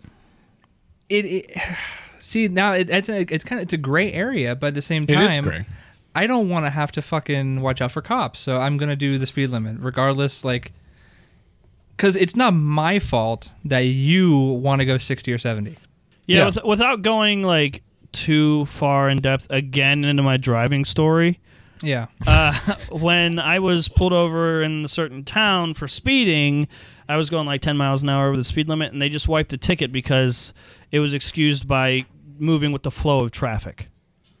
S2: It, it see now it, it's a, it's kind of it's a gray area, but at the same
S3: It
S2: time,
S3: is gray.
S2: I don't want to have to fucking watch out for cops, so I'm gonna do the speed limit regardless. Like, because it's not my fault that you want to go sixty or seventy.
S1: Yeah,
S5: Yeah.
S1: With, without going like too far in depth again into my driving story.
S2: Yeah,
S1: Uh, when I was pulled over in a certain town for speeding, I was going like ten miles an hour over the speed limit, and they just wiped the ticket because it was excused by moving with the flow of traffic.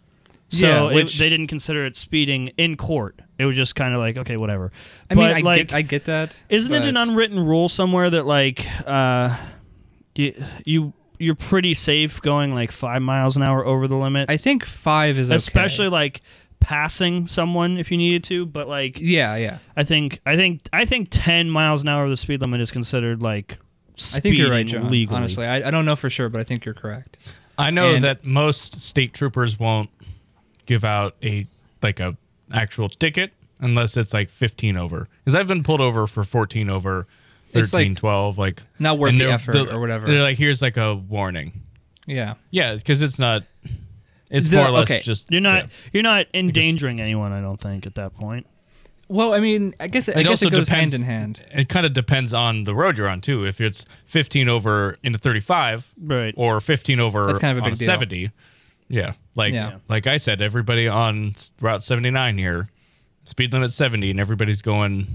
S1: So
S2: Yeah,
S1: it-
S2: which-
S1: they didn't consider it speeding in court. It was just kind of like, okay, whatever.
S2: I mean,
S1: But,
S2: I
S1: like,
S2: get I get that.
S1: isn't it
S2: but-
S1: an unwritten rule somewhere that like uh, you you you're pretty safe going like five miles an hour over the limit,
S2: I think five is okay.
S1: especially like passing someone if you needed to. But like,
S2: Yeah, yeah.
S1: I think I think I think ten miles an hour of the speed limit is considered like
S2: I think you're right,
S1: speeding
S2: John.
S1: legally.
S2: Honestly, I, I don't know for sure, but I think you're correct.
S3: I know
S2: And-
S3: that most state troopers won't give out a like a actual ticket unless it's like fifteen over. Because I've been pulled over for fourteen over,
S2: It's like
S3: thirteen, twelve, like
S2: Not worth
S3: and
S2: the
S3: they're-
S2: effort
S3: they're-
S2: or whatever.
S3: They're like, here's like a warning.
S2: Yeah.
S3: Yeah, because it's not. It's
S2: The-
S3: more or less
S2: okay.
S3: just
S1: You're not
S3: yeah.
S1: you're not endangering anyone. I don't think at that point.
S2: Well, I mean, I guess I
S3: It
S2: guess
S3: also
S2: it goes
S3: depends,
S2: hand in hand.
S3: It kind of depends on the road you're on too. If it's fifteen over into thirty-five,
S1: Right.
S3: or fifteen over
S2: That's kind of a
S3: on
S2: big deal.
S3: seventy, yeah. Like
S2: Yeah.
S3: like I said, everybody on s- Route seventy-nine here, speed limit seventy, and everybody's going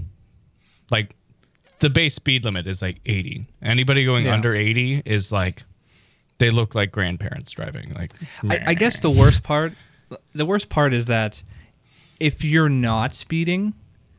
S3: like the base speed limit is like eighty. Anybody going
S2: Yeah.
S3: under eighty is like they look like grandparents driving. Like
S2: I, I guess the worst part, the worst part is that if you're not speeding,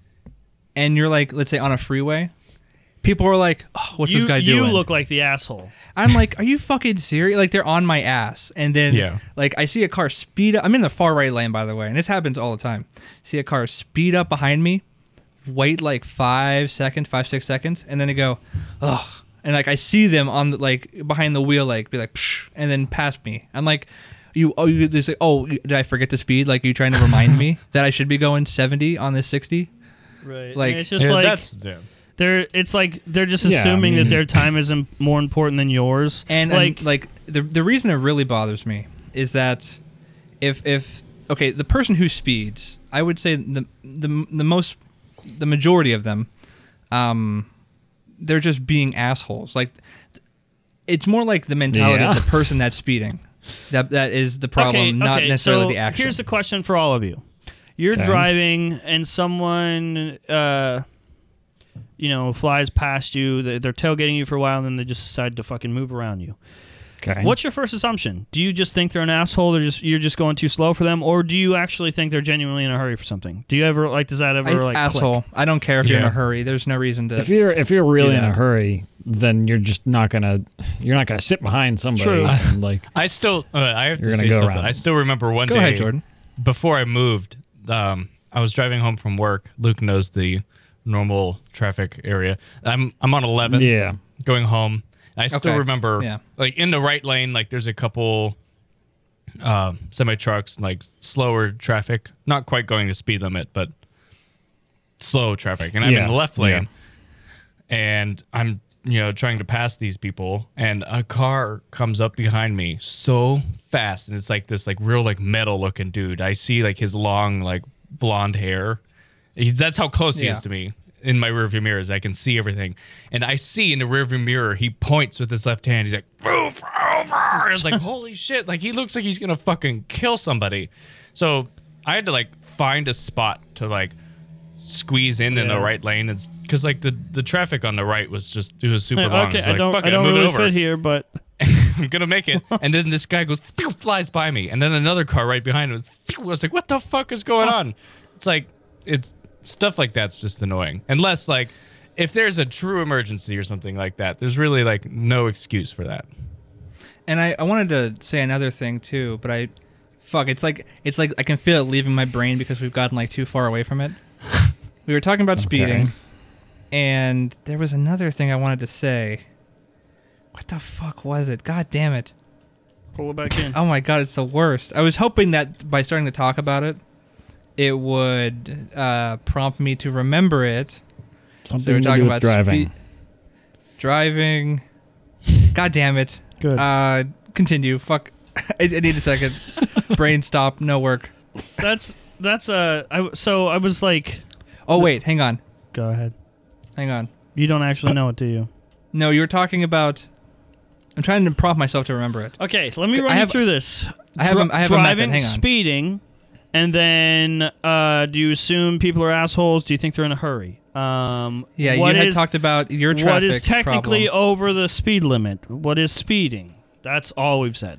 S2: and you're like, let's say on a freeway, people are like, "Oh, what's
S1: you,
S2: this guy
S1: you
S2: doing?"
S1: look like the asshole.
S2: I'm like, "Are you fucking serious?" Like, they're on my ass, and then
S3: Yeah.
S2: like I see a car speed up. I'm in the far right lane, by the way, and this happens all the time. See a car speed up behind me, wait like five seconds, five six seconds, and then they go, "Ugh," and like I see them on the, like behind the wheel, like be like, Psh, and then pass me. I'm like, you oh you just like, oh did I forget to speed? Like, are you trying to remind me that I should be going seventy on this sixty?
S1: Right.
S2: Like-
S1: And it's just
S3: Yeah,
S1: like
S3: that's yeah.
S1: they're. It's like they're just
S5: Yeah, I
S1: assuming
S5: mean-
S1: that their time is im- more important than yours.
S2: And
S1: like,
S2: like like the the reason it really bothers me is that if if okay, the person who speeds, I would say the the the most the majority of them, um, they're just being assholes. Like it's more like the mentality
S5: Yeah.
S2: of the person that's speeding. That that is the problem,
S1: okay,
S2: not
S1: okay,
S2: necessarily
S1: so
S2: the action.
S1: Here's the question for all of you: You're
S5: Okay.
S1: driving, and someone, uh, you know, flies past you. they- They're tailgating you for a while, and then they just decide to fucking move around you.
S5: Okay.
S1: What's your first assumption? Do you just think they're an asshole, or just you're just going too slow for them, or do you actually think they're genuinely in a hurry for something? Do you ever like? Does that ever
S2: I,
S1: like
S2: asshole.
S1: click?
S2: I don't care if you're in a
S3: Yeah.
S2: hurry. There's no reason to.
S5: If you're if you're really in a
S2: that.
S5: hurry, then you're just not gonna you're not gonna sit behind somebody
S1: True.
S5: and like
S3: I still, uh, I have
S5: You're
S3: to
S5: gonna
S3: say
S5: go
S3: something.
S5: around.
S3: I still remember one
S2: Go
S3: day
S2: ahead, Jordan.
S3: before I moved. Um, I was driving home from work. Luke knows the normal traffic area. I'm I'm on eleven.
S5: yeah.
S3: Going home. I still
S2: Okay.
S3: remember,
S2: Yeah.
S3: like in the right lane, like there's a couple um, semi trucks, like slower traffic, not quite going the speed limit, but slow traffic, and I'm
S5: Yeah.
S3: in the left lane,
S5: Yeah.
S3: and I'm you know trying to pass these people, and a car comes up behind me so fast, and it's like this like real like metal looking dude. I see like his long like blonde hair. He, that's how close he
S2: Yeah.
S3: is to me. In my rearview mirrors, I can see everything, and I see in the rearview mirror he points with his left hand. He's like, "Move over!" I was like, "Holy shit!" Like he looks like he's gonna fucking kill somebody. So I had to like find a spot to like squeeze in in the
S1: Yeah.
S3: right lane, and because like the the traffic on the right was just it was super long.
S1: Okay,
S3: was
S1: I
S3: like,
S1: don't.
S3: Fuck
S1: I
S3: it,
S1: don't
S3: I'm moving
S1: really
S3: over.
S1: fit here, but
S3: I'm gonna make it. And then this guy goes phew, flies by me, and then another car right behind him. Phew, I was like, "What the fuck is going on?" It's like it's stuff like that's just annoying. Unless like if there's a true emergency or something like that, there's really like no excuse for that.
S2: And I, I wanted to say another thing too, but I, fuck, it's like it's like I can feel it leaving my brain because we've gotten like too far away from it. We were talking about speeding,
S5: Okay.
S2: and there was another thing I wanted to say. What the fuck was it? God damn it!
S1: pull it back in.
S2: Oh my god, it's the worst. I was hoping that by starting to talk about it, it would uh, prompt me to remember it.
S5: Something
S2: So we're
S5: to
S2: talking
S5: do
S2: about
S5: with driving.
S2: speed, driving. God damn it!
S1: Good.
S2: Uh, continue. Fuck. I, I need a second. Brain stop. No work.
S1: that's that's uh. I so I was like,
S2: Oh wait, hang on,
S1: go ahead.
S2: hang on.
S1: You don't actually know it, do you?
S2: No, you were talking about. I'm trying to prompt myself to remember it.
S1: Okay, so let me
S2: I
S1: run
S2: have-
S1: you through this.
S2: I have a- I have a
S1: driving,
S2: method, hang on.
S1: speeding, and then uh, do you assume people are assholes? Do you think they're in a hurry? Um,
S2: Yeah,
S1: what
S2: you had
S1: is-
S2: talked about your traffic
S1: What is technically
S2: problem.
S1: over the speed limit? What is speeding? That's all we've said.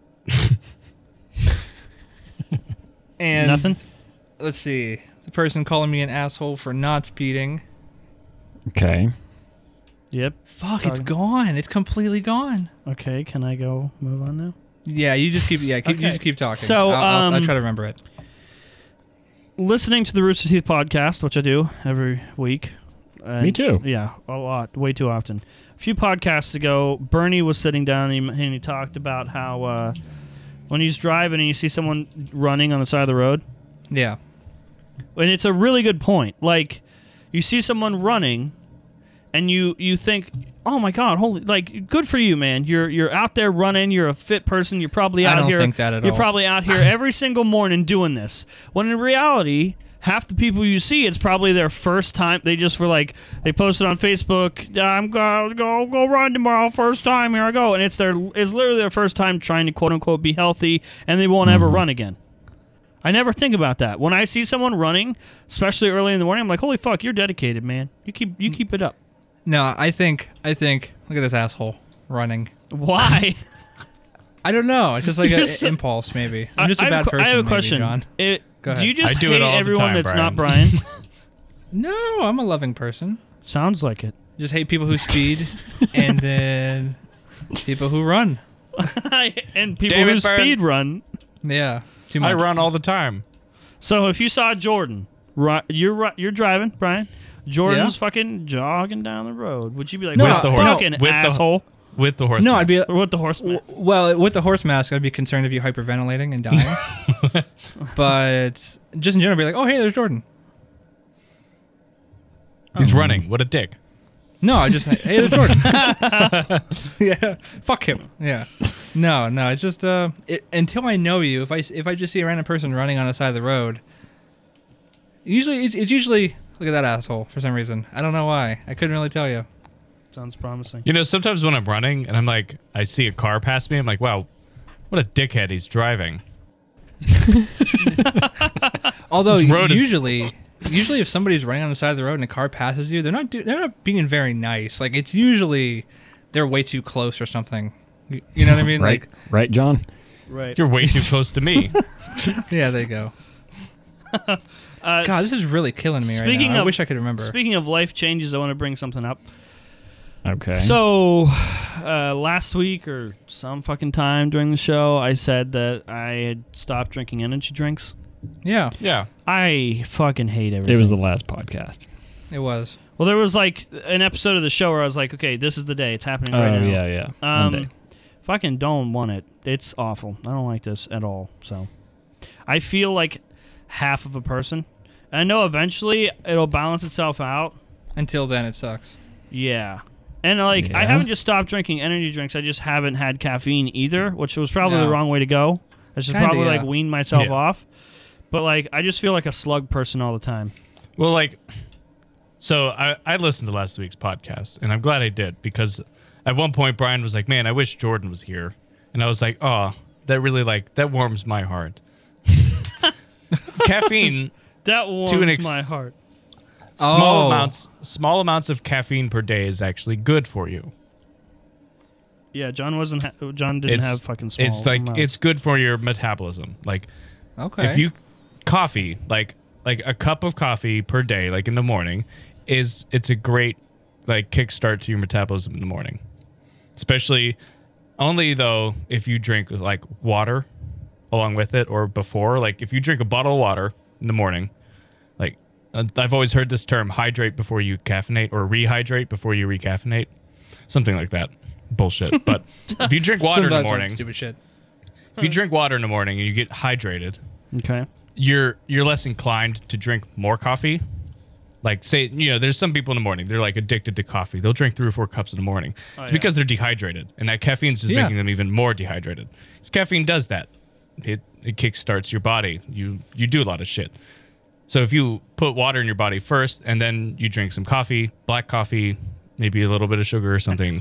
S2: and
S1: Nothing?
S2: Let's see. The person calling me an asshole for not speeding.
S5: Okay.
S1: Yep.
S2: Fuck, it's
S1: Talking-
S2: gone. It's completely gone.
S1: Okay, can I go move on now?
S2: Yeah, you just keep. Yeah, keep, you
S1: Okay.
S2: just keep talking.
S1: So,
S2: I'll, I'll, I'll
S1: um,
S2: try to remember it.
S1: Listening to the Rooster Teeth podcast, which I do every week. and-
S5: Me too.
S1: Yeah, a lot, way too often. A few podcasts ago, Bernie was sitting down and he, and he talked about how uh, when he's driving and you see someone running on the side of the road,
S2: Yeah.
S1: and it's a really good point. Like, you see someone running, and you you think, "Oh my God, holy! Like, good for you, man. You're you're out there running. You're a fit person. You're probably
S2: I
S1: out
S2: don't
S1: here.
S2: think that at
S1: you're
S2: all.
S1: probably out here every single morning doing this. When in reality, half the people you see, it's probably their first time. They just were like, they posted on Facebook, "I'm gonna go go run tomorrow. First time. Here I go." And it's their it's literally their first time trying to quote unquote be healthy, and they won't ever run again. I never think about that. When I see someone running, especially early in the morning, I'm like, "Holy fuck, you're dedicated, man. You keep you keep it up."
S2: No, I think. I think. Look at this asshole running.
S1: Why?
S2: I don't know. It's just like
S1: You're
S2: an
S1: so-
S2: impulse, maybe. I'm just
S1: I-
S2: a
S1: I have
S2: bad
S1: a qu-
S2: person.
S1: I have a
S2: maybe,
S1: question.
S2: John.
S1: It,
S2: Go
S1: do
S2: ahead.
S1: you just
S3: I do
S1: hate
S3: it all the
S1: everyone
S3: time,
S1: that's not
S3: Brian.
S1: Brian?
S2: No, I'm a loving person.
S1: Sounds like it.
S2: Just hate people who speed, and then people who run.
S1: And people
S3: Damn
S1: who
S3: it, Brian.
S1: speed run.
S2: Yeah, too much.
S3: I run all the time.
S1: So if you saw Jordan, ri- you're ri- you're driving, Brian. Jordan's fucking jogging down the road. Would you be like,
S2: No,
S1: "What the
S2: no,
S1: fucking
S3: with the-
S1: asshole"?
S3: with the horse.
S2: No,
S3: mask.
S2: I'd be
S1: Or with the horse
S2: w-
S1: mask?
S2: well with the horse mask. I'd be concerned of you hyperventilating and dying. But just in general, I'd be like, oh hey, there's Jordan.
S3: He's running. What a dick.
S2: No, I just hey, there's Jordan. Yeah, fuck him. Yeah, no, no. It's just uh, it, until I know you. If I if I just see a random person running on the side of the road, usually it's, it's usually look at that asshole for some reason. I don't know why. I couldn't really tell you.
S1: Sounds promising.
S3: You know, sometimes when I'm running and I'm like, I see a car pass me, I'm like, wow, what a dickhead he's driving.
S2: Although
S3: This road is-
S2: usually, usually if somebody's running on the side of the road and a car passes you, they're not do, they're not being very nice. Like it's usually they're way too close or something. You, you know what I mean?
S5: Right,
S2: Like
S5: right, John.
S1: Right.
S3: You're way too close to me.
S2: yeah, there you go.
S1: Uh,
S2: God, this is really killing me right
S1: Speaking
S2: now. I
S1: of-
S2: wish I could remember.
S1: Speaking of life changes, I want to bring something up.
S5: Okay.
S1: So, uh, last week or some fucking time during the show, I said that I had stopped drinking energy drinks.
S2: Yeah,
S3: Yeah.
S1: I fucking hate everything.
S5: it was the last podcast.
S2: it was.
S1: well, there was like an episode of the show where I was like, okay, this is the day. It's happening
S5: Oh
S1: right now.
S5: yeah, yeah.
S1: Um,
S5: Monday.
S1: fucking don't want it. It's awful. I don't like this at all. So, I feel like half of a person. And I know eventually it'll balance itself out.
S2: Until then, it sucks.
S1: Yeah. And like I
S5: Yeah?
S1: haven't just stopped drinking energy drinks. I just haven't had caffeine either, which was probably
S2: No.
S1: the wrong way to go. I should
S2: Kinda,
S1: probably
S2: yeah.
S1: like wean myself
S3: Yeah.
S1: off. But like I just feel like a slug person all the time.
S3: Well, like, so I, I listened to last week's podcast, and I'm glad I did, because at one point Brian was like, man, I wish Jordan was here. And I was like, oh, that really, like, that warms my heart. Caffeine,
S1: That warms
S3: To an ex-
S1: my heart.
S3: small
S2: Oh.
S3: amounts small amounts of caffeine per day is actually good for you.
S1: Yeah, John wasn't. Ha- John didn't
S3: It's,
S1: have fucking small.
S3: it's like,
S1: amounts.
S3: it's good for your metabolism. Like,
S2: Okay.
S3: if you, coffee, like, like a cup of coffee per day, like in the morning, is, it's a great, like, kickstart to your metabolism in the morning. Especially, only though, if you drink, like, water along with it or before. Like, if you drink a bottle of water in the morning, like, uh, I've always heard this term, hydrate before you caffeinate, or rehydrate before you recaffeinate. Something like that. Bullshit. But if you drink water in the
S2: Some
S3: morning,
S2: stupid shit.
S3: if you drink water in the morning and you get hydrated,
S1: okay.
S3: you're you're less inclined to drink more coffee. Like, say, you know, there's some people in the morning, they're like addicted to coffee. They'll drink three or four cups in the morning. it's
S1: Oh, yeah.
S3: because they're dehydrated, and that caffeine's just
S2: Yeah.
S3: making them even more dehydrated. 'Cause caffeine does that. It it kickstarts your body. You you do a lot of shit. So if you put water in your body first, and then you drink some coffee, black coffee, maybe a little bit of sugar or something,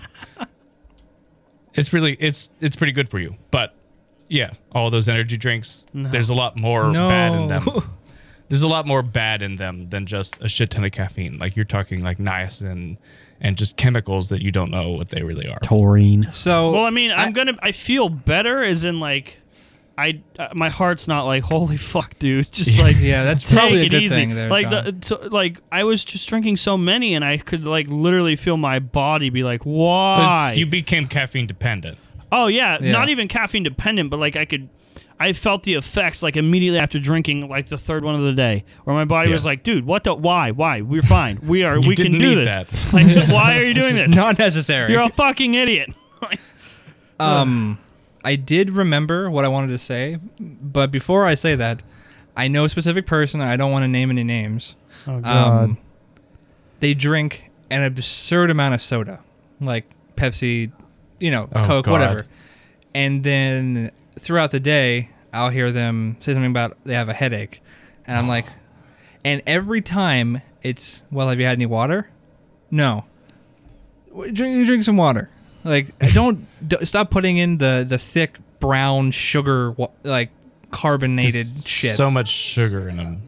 S3: it's really it's it's pretty good for you. But yeah, all those energy drinks, there's a lot more
S2: No.
S3: bad in them. There's a lot more bad in them than just a shit ton of caffeine. Like, you're talking like niacin and just chemicals that you don't know what they really are.
S5: Taurine.
S2: So
S1: Well, I mean, I'm gonna. I feel better, as in like, I uh, my heart's not like holy fuck, dude. Just like
S2: yeah, that's
S1: take
S2: probably a
S1: it
S2: good
S1: easy.
S2: thing there.
S1: like
S2: John.
S1: the t- like I was just drinking so many, and I could like literally feel my body be like, why?
S3: You became caffeine dependent.
S1: oh yeah,
S2: Yeah.
S1: not even caffeine dependent, but like I could. I felt the effects like immediately after drinking like the third one of the day, where my body
S3: Yeah.
S1: was like, "Dude, what the? Why? Why? We're fine. We are.
S3: You
S1: we can
S3: didn't
S1: do
S3: need
S1: this.
S3: that.
S1: Like, why are you doing this?
S2: not necessary.
S1: You're a fucking idiot." Like,
S2: Um, I did remember what I wanted to say, but before I say that, I know a specific person. I don't want to name any names.
S1: oh
S2: Um, they drink an absurd amount of soda, like Pepsi, you know,
S3: Oh,
S2: Coke,
S3: God.
S2: whatever. And then throughout the day, I'll hear them say something about they have a headache, and I'm like, and every time it's, well, have you had any water? No. W- Drink, drink some water. Like, don't d- stop putting in the the thick brown sugar, wa- like carbonated
S3: There's
S2: shit.
S3: So much sugar in them.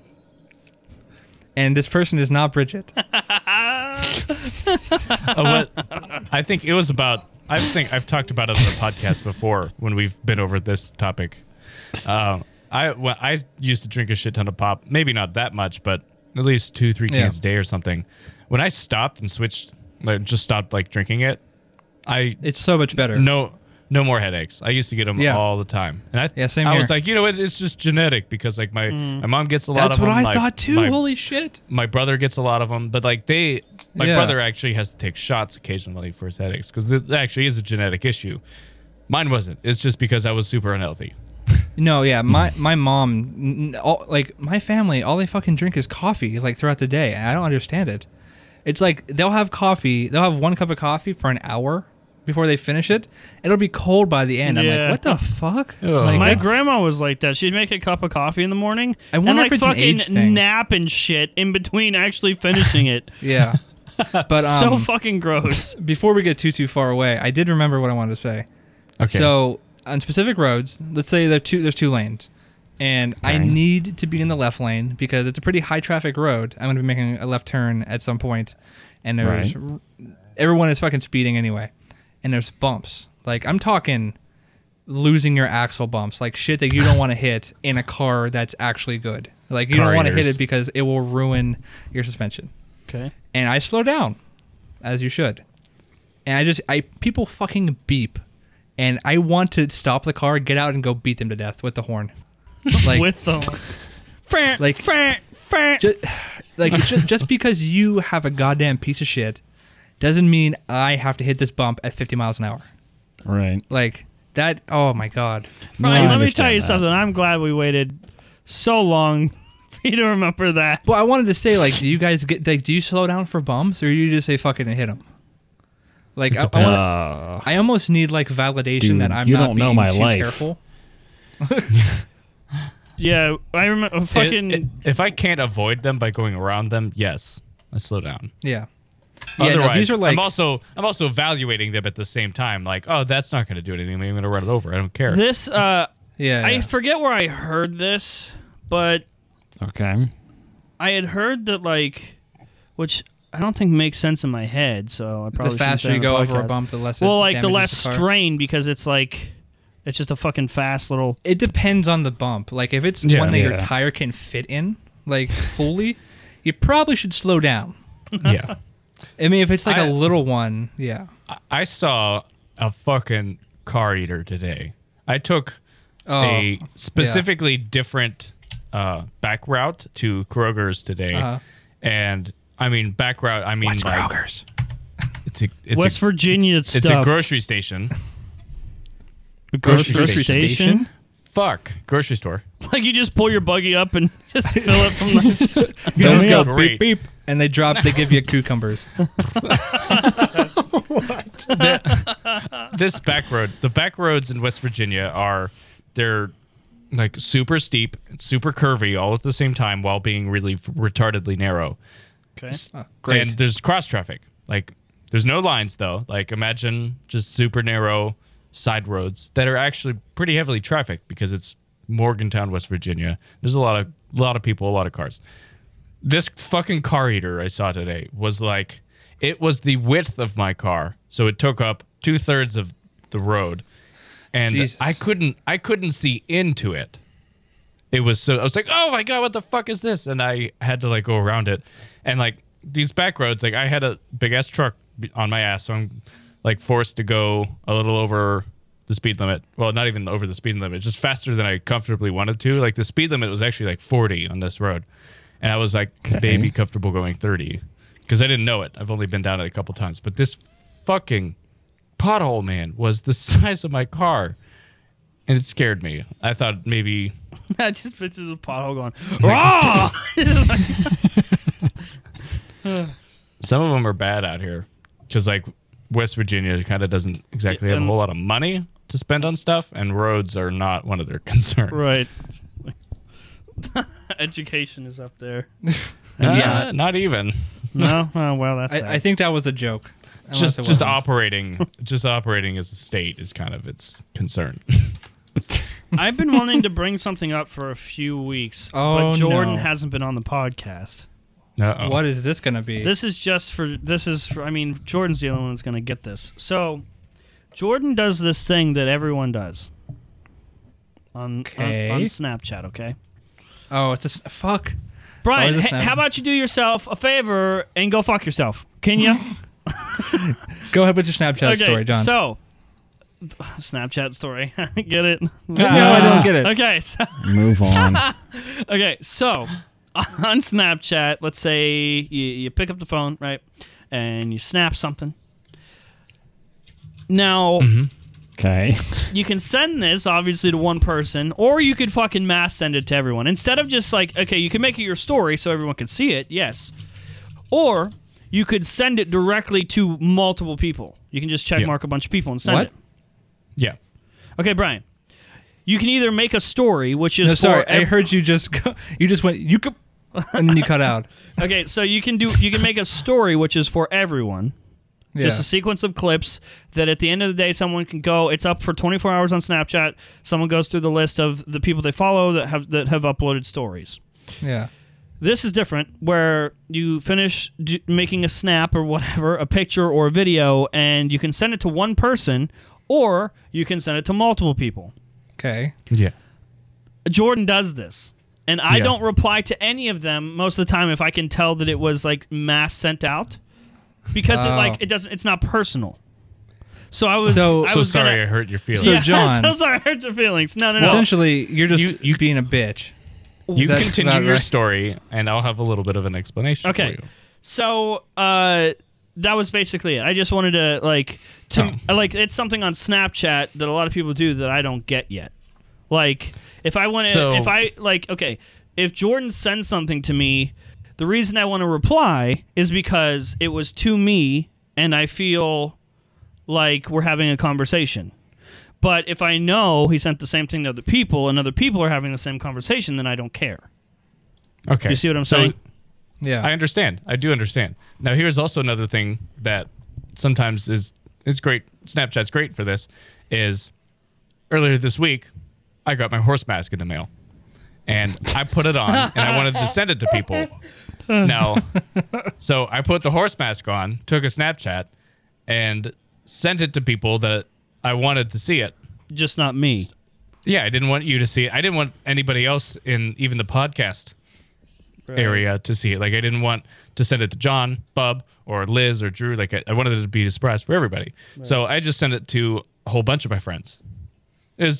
S2: And this person is not Bridget.
S3: Oh, what? I think it was about. I think I've talked about it on the podcast before when we've been over this topic. Uh, I well, I used to drink a shit ton of pop. Maybe not that much, but at least two, three
S2: Yeah.
S3: cans a day or something. When I stopped and switched, like just stopped like drinking it, I
S2: It's so much better.
S3: no no more headaches. I used to get them
S2: Yeah.
S3: all the time, and I
S2: Yeah, same
S3: I
S2: here.
S3: was like, you know, it's, it's just genetic because like my my mom gets a lot
S2: That's
S3: of
S2: what
S3: them.
S2: I
S3: my,
S2: thought too.
S3: My,
S2: Holy shit.
S3: my brother gets a lot of them, but like they, my
S2: Yeah.
S3: brother actually has to take shots occasionally for his headaches because it actually is a genetic issue. Mine wasn't. It's just because I was super unhealthy.
S2: No, yeah, my my mom, n- n- all, like my family, all they fucking drink is coffee, like throughout the day. And I don't understand it. It's like they'll have coffee, they'll have one cup of coffee for an hour before they finish it. It'll be cold by the end. I'm
S1: Yeah.
S2: like, what the fuck?
S3: Ugh.
S2: Like,
S1: My
S2: that's-
S1: grandma was like that. She'd make a cup of coffee in the morning.
S2: I wonder
S1: and like
S2: if it's an
S1: fucking
S2: age thing.
S1: nap and shit in between actually finishing it.
S2: Yeah, but um,
S1: so fucking gross.
S2: before we get too too far away, I did remember what I wanted to say.
S3: Okay.
S2: So on specific roads, let's say there two, there's two lanes, and I
S5: Okay.
S2: need to be in the left lane because it's a pretty high traffic road. I'm going to be making a left turn at some point, and there's
S5: Right.
S2: everyone is fucking speeding anyway, and there's bumps. Like I'm talking losing your axle bumps, like shit that you don't want to hit in a car that's actually good. Like you
S3: Car
S2: don't want to hit
S3: eaters.
S2: it because it will ruin your suspension.
S1: Okay.
S2: And I slow down, as you should. And I just, I people fucking beep, and I want to stop the car, get out, and go beat them to death with the horn. Like,
S1: With the
S2: Like-
S1: like
S2: just, like just, just because you have a goddamn piece of shit, doesn't mean I have to hit this bump at fifty miles an hour.
S5: Right.
S2: Like that. Oh my god.
S5: No,
S1: Brian,
S5: I
S1: let me
S5: understand
S1: tell you
S5: that.
S1: something. I'm glad we waited so long for you to remember that.
S2: Well, I wanted to say, like, do you guys get, like, do you slow down for bumps, or do you just say fuck it and hit them? Like, I, I,
S3: depends.
S2: almost,
S5: Uh,
S2: I almost need like validation
S5: Dude,
S2: that I'm
S5: you
S2: not
S5: don't know
S2: being
S5: my
S2: too
S5: life.
S2: careful.
S1: Yeah, I remember fucking.
S3: It- it- if I can't avoid them by going around them, yes, I slow down.
S2: Yeah. Yeah,
S3: Otherwise,
S2: no, these are like
S3: I'm also I'm also evaluating them at the same time. Like, oh, that's not going to do anything. Maybe I'm going to run it over. I don't care.
S1: this, uh,
S2: yeah,
S1: I
S2: yeah.
S1: forget where I heard this, but
S5: okay.
S1: I had heard that, like, which I don't think makes sense in my head, so I probably
S2: the faster you
S1: shouldn't say
S2: go
S1: on the
S2: over a
S1: podcast.
S2: bump, the less. it
S1: Well, like, the
S2: damages
S1: less
S2: the car.
S1: strain because it's, like, it's just a fucking fast little.
S2: It depends on the bump. Like if it's
S3: Yeah.
S2: one that your
S5: Yeah.
S2: tire can fit in, like fully, you probably should slow down.
S3: yeah.
S2: I mean, if it's like a
S3: I-
S2: little one, yeah.
S3: I saw a fucking car eater today. I took
S2: Oh,
S3: a specifically different uh, back route to Kroger's today,
S2: Uh-huh.
S3: and I mean back route. I mean like
S2: Kroger's?
S3: it's a it's
S1: West
S3: a,
S1: Virginia
S3: it's, it's a
S1: stuff.
S3: grocery station.
S1: A
S3: grocery
S2: Grocery
S1: station?
S2: station?
S3: Fuck, grocery store.
S1: Like you just pull your buggy up and just fill it from the.
S2: You just
S3: me
S2: go
S3: up.
S2: beep
S3: Great.
S2: beep, and they drop. They give you cucumbers.
S3: This back road, the back roads in West Virginia are they're like super steep, super curvy, all at the same time, while being really retardedly narrow.
S1: Okay.
S2: Oh, great.
S3: And there's cross traffic. Like there's no lines though. Like imagine just super narrow side roads that are actually pretty heavily trafficked because it's Morgantown, West Virginia. There's a lot of a lot of people, a lot of cars. This fucking car eater I saw today was like it was the width of my car, so it took up two thirds of the road, and
S2: Jesus.
S3: I couldn't I couldn't see into it. It was so I was like, oh my god, what the fuck is this? And I had to like go around it, and like these back roads, like I had a big ass truck on my ass, so I'm like forced to go a little over the speed limit. Well, not even over the speed limit, just faster than I comfortably wanted to. Like the speed limit was actually like forty on this road, and I was like
S5: Okay.
S3: maybe comfortable going thirty because I didn't know it. I've only been down it a couple times, but this fucking pothole, man, was the size of my car, and it scared me. I thought maybe
S1: I just pictures a pothole going. Raw!
S3: some of them are bad out here because like West Virginia kind of doesn't exactly have a
S1: And-
S3: whole lot of money to spend on stuff, and roads are not one of their concerns.
S1: Right. Education is up there.
S3: Uh,
S2: Yeah.
S3: not even.
S1: No? Oh, well, that's
S2: I,
S1: sad.
S2: I think that was a joke. Unless
S3: Just
S2: it
S3: just
S2: wasn't.
S3: operating, just operating as a state is kind of its concern.
S1: I've been wanting to bring something up for a few weeks,
S2: Oh,
S1: but Jordan
S2: no.
S1: hasn't been on the podcast.
S3: Uh-oh.
S2: What is this gonna be?
S1: This is just for this is for, I mean Jordan's the only one that's going to get this. So Jordan does this thing that everyone does on
S2: Okay.
S1: on, on Snapchat. Okay,
S2: oh, it's a s- fuck.
S1: Brian,
S2: Oh, is this
S1: h-
S2: Snap-
S1: how about you do yourself a favor and go fuck yourself? Can you?
S2: Go ahead with your Snapchat story, John.
S1: So Snapchat story. Get it?
S2: No, I don't get it.
S1: Okay, so,
S5: Move on.
S1: okay, so on Snapchat, let's say you, you pick up the phone, right, and you snap something. Now,
S5: Okay.
S1: you can send this obviously to one person, or you could fucking mass send it to everyone. Instead of just like, okay, you can make it your story so everyone can see it, yes. Or you could send it directly to multiple people. You can just check
S3: Yeah.
S1: mark a bunch of people and send
S2: What?
S1: it.
S3: Yeah.
S1: Okay, Brian. You can either make a story, which is
S2: No, sorry,
S1: for
S2: I
S1: ev-
S2: heard you just go, you just went you could, and then you cut out.
S1: okay, so you can do you can make a story which is for everyone.
S2: Yeah.
S1: Just a sequence of clips that at the end of the day someone can go. It's up for twenty-four hours on Snapchat. Someone goes through the list of the people they follow that have that have uploaded stories.
S2: yeah.
S1: This is different, where you finish d- making a snap or whatever, a picture or a video, and you can send it to one person, or you can send it to multiple people.
S2: Okay.
S3: Yeah.
S1: Jordan does this, and I
S3: Yeah.
S1: don't reply to any of them most of the time if I can tell that it was like mass sent out, because it
S2: Oh.
S1: like it doesn't. It's not personal. So I was.
S2: So-
S1: I
S3: So
S1: was
S3: sorry
S1: gonna,
S3: I hurt your feelings.
S2: So
S1: yeah,
S2: John-
S1: so sorry I hurt your feelings. No, no, no.
S2: Essentially, you're just
S3: You- you-
S2: being a bitch.
S3: you
S2: That's
S3: continue
S2: about
S3: your
S2: right.
S3: story, and I'll have a little bit of an explanation for
S1: Okay.
S3: you.
S1: So uh, that was basically it. I just wanted to like to
S3: Oh.
S1: like it's something on Snapchat that a lot of people do that I don't get yet. Like if I want to,
S3: So-
S1: if I like, okay, if Jordan sends something to me, the reason I want to reply is because it was to me, and I feel like we're having a conversation. But if I know he sent the same thing to other people, and other people are having the same conversation, then I don't care.
S3: Okay.
S1: You see what I'm
S3: So
S1: saying?
S2: Yeah.
S3: I understand. I do understand. Now, here's also another thing that sometimes is it's great. Snapchat's great for this. Is earlier this week, I got my horse mask in the mail, and I put it on, and I wanted to send it to people. Now, so I put the horse mask on, took a Snapchat, and sent it to people that I wanted to see it.
S1: Just not me.
S3: Yeah, I didn't want you to see it. I didn't want anybody else in even the podcast area to see it. Like, I didn't want to send it to John, Bub, or Liz, or Drew. Like, I, I wanted it to be a surprise for everybody. So I just sent it to a whole bunch of my friends. It was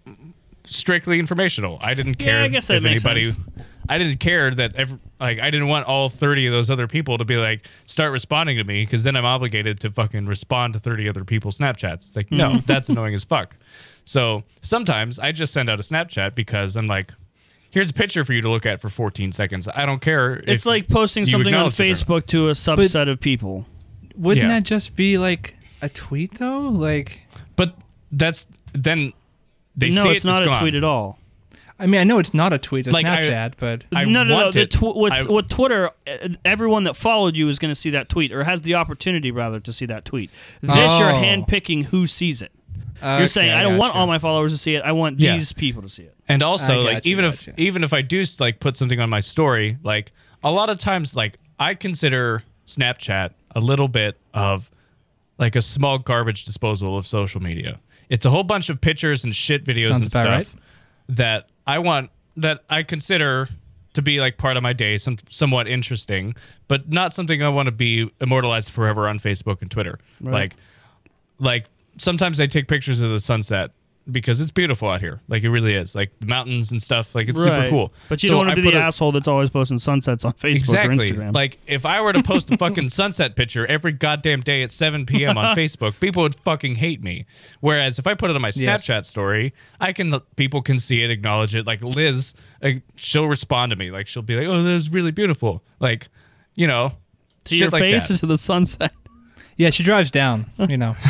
S3: strictly informational. I didn't care
S1: Yeah, I guess that
S3: if
S1: makes
S3: anybody.
S1: sense.
S3: I didn't care that every, like I didn't want all thirty of those other people to be like start responding to me, because then I'm obligated to fucking respond to thirty other people's Snapchats. It's like, no,
S1: Mm-hmm.
S3: that's annoying as fuck. So sometimes I just send out a Snapchat because I'm like, here's a picture for you to look at for fourteen seconds. I don't care.
S1: It's
S3: if
S1: like posting
S3: you
S1: something on
S3: acknowledge it or not.
S1: Facebook to a subset of people.
S2: Wouldn't
S3: Yeah.
S2: that just be like a tweet though? Like,
S3: But that's then they
S1: no,
S3: see
S1: it's
S3: it,
S1: not
S3: it's
S1: a
S3: gone.
S1: tweet at all.
S2: I mean, I know it's not a tweet, it's
S3: Like, I-
S2: Snapchat, but
S3: I
S1: no, no, no.
S3: want
S1: The
S3: it.
S1: tw- with,
S3: I-
S1: with Twitter, uh, everyone that followed you is going to see that tweet, or has the opportunity rather to see that tweet. This, you're
S2: Oh.
S1: handpicking who sees it.
S2: uh,
S1: You're saying
S2: okay,
S1: I don't want
S2: gotcha.
S1: all my followers to see it. I want
S3: Yeah.
S1: these people to see it.
S3: And also,
S2: I
S3: like
S2: gotcha,
S3: even if
S2: gotcha.
S3: even if I do like put something on my story, like a lot of times, like I consider Snapchat a little bit of like a small garbage disposal of social media. It's a whole bunch of pictures and shit videos
S2: Sounds
S3: and
S2: about
S3: stuff
S2: right.
S3: that I want that I consider to be like part of my day, some somewhat interesting, but not something I want to be immortalized forever on Facebook and Twitter. Like, like sometimes I take pictures of the sunset because it's beautiful out here. Like it really is. Like the mountains and stuff. Like it's super
S1: Right.
S3: cool.
S1: But you
S3: So
S1: don't want
S3: I
S1: to be
S3: put
S1: the
S3: a-
S1: asshole that's always posting sunsets on Facebook
S3: Exactly.
S1: or Instagram.
S3: Like if I were to post a fucking sunset picture every goddamn day at seven p.m. on Facebook, people would fucking hate me. Whereas if I put it on my
S2: Yes.
S3: Snapchat story, I can people can see it, acknowledge it. Like Liz, like, she'll respond to me. Like she'll be like, "Oh, that was really beautiful." Like, you know,
S1: to
S3: shit
S1: your
S3: like
S1: face
S3: that.
S1: or to the sunset.
S2: Yeah, she drives down, you know.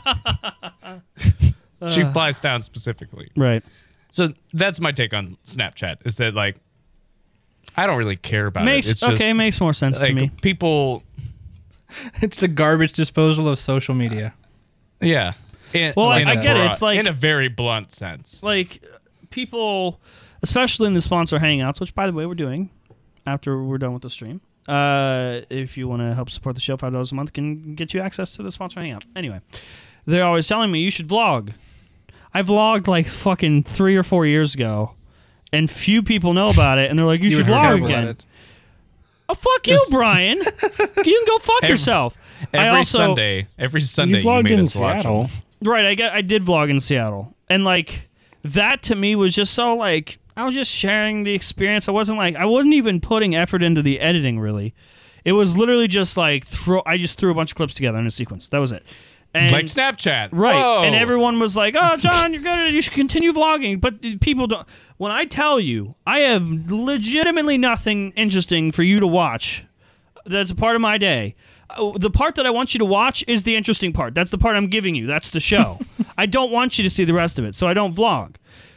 S3: She flies down specifically.
S1: Right.
S3: So that's my take on Snapchat. Is that like I don't really care about
S1: Makes
S3: it. It's just,
S1: okay, makes more sense to
S3: like
S1: me.
S3: people.
S2: It's the garbage disposal of social media.
S3: Yeah. In,
S1: Well, I-
S3: in a
S2: I get it.
S3: broad-
S1: It's like-
S3: in a very blunt sense.
S1: Like people, especially in the sponsor hangouts, which by the way we're doing after we're done with the stream. Uh, if you want to help support the show, five dollars a month can get you access to the sponsor hangout. Anyway, they're always telling me you should vlog. I vlogged like fucking three or four years ago, and few people know about it. And they're like, "You,
S2: You
S1: should
S2: were
S1: vlog
S2: terrible
S1: again."
S2: at it.
S1: Oh fuck you,
S3: Just-
S1: Brian! You can go fuck
S3: Every-
S1: yourself.
S3: Every
S1: I also,
S3: Sunday, every Sunday
S5: you
S3: you,
S5: vlogged
S3: made
S5: in
S3: us watch
S5: Seattle.
S3: them.
S1: Right, I got I did vlog in Seattle, and like that to me was just so like I was just sharing the experience. I wasn't like I wasn't even putting effort into the editing really. It was literally just like throw. I just threw a bunch of clips together in a sequence. That was it. And,
S3: like Snapchat,
S1: right?
S3: Whoa.
S1: And everyone was like, "Oh, John, you're good. You should continue vlogging." But people don't. When I tell you, I have legitimately nothing interesting for you to watch. That's a part of my day. Uh, The part that I want you to watch is the interesting part. That's the part I'm giving you. That's the show. I don't want you to see the rest of it, so I don't vlog.